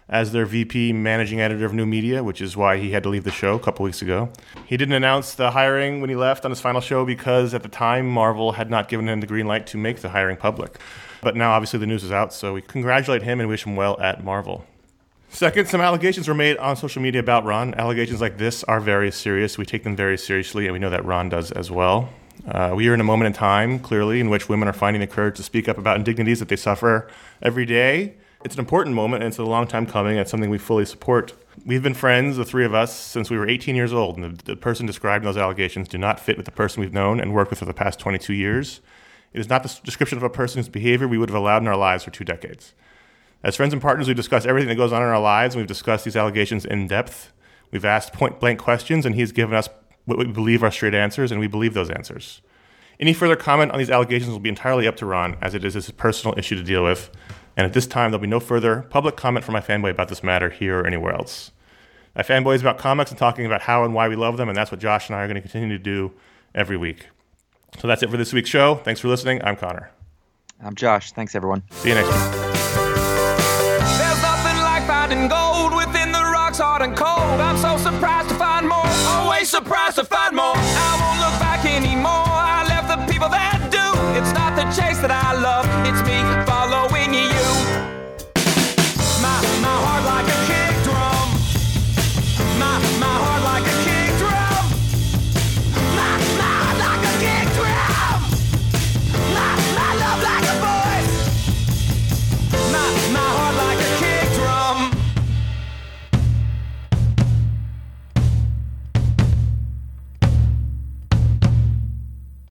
as their V P managing editor of new media, which is why he had to leave the show a couple weeks ago. He didn't announce the hiring when he left on his final show because at the time Marvel had not given him the green light to make the hiring public. But now obviously the news is out, so we congratulate him and wish him well at Marvel. Second, some allegations were made on social media about Ron. Allegations like this are very serious. We take them very seriously, and we know that Ron does as well. Uh, we are in a moment in time, clearly, in which women are finding the courage to speak up about indignities that they suffer every day. It's an important moment, and it's a long time coming, and it's something we fully support. We've been friends, the three of us, since we were eighteen years old, and the, the person described in those allegations do not fit with the person we've known and worked with for the past twenty-two years. It is not the description of a person whose behavior we would have allowed in our lives for two decades. As friends and partners, we discuss everything that goes on in our lives, and we've discussed these allegations in depth. We've asked point-blank questions, and he's given us what we believe are straight answers, and we believe those answers. Any further comment on these allegations will be entirely up to Ron, as it is his personal issue to deal with. And at this time, there'll be no further public comment from iFanboy about this matter here or anywhere else. iFanboy is about comics and talking about how and why we love them, and that's what Josh and I are going to continue to do every week. So that's it for this week's show. Thanks for listening. I'm Connor. I'm Josh. Thanks, everyone. See you next week. There's nothing like finding gold within the rocks hard and cold. I'm so surprised to find more. Always surprised to find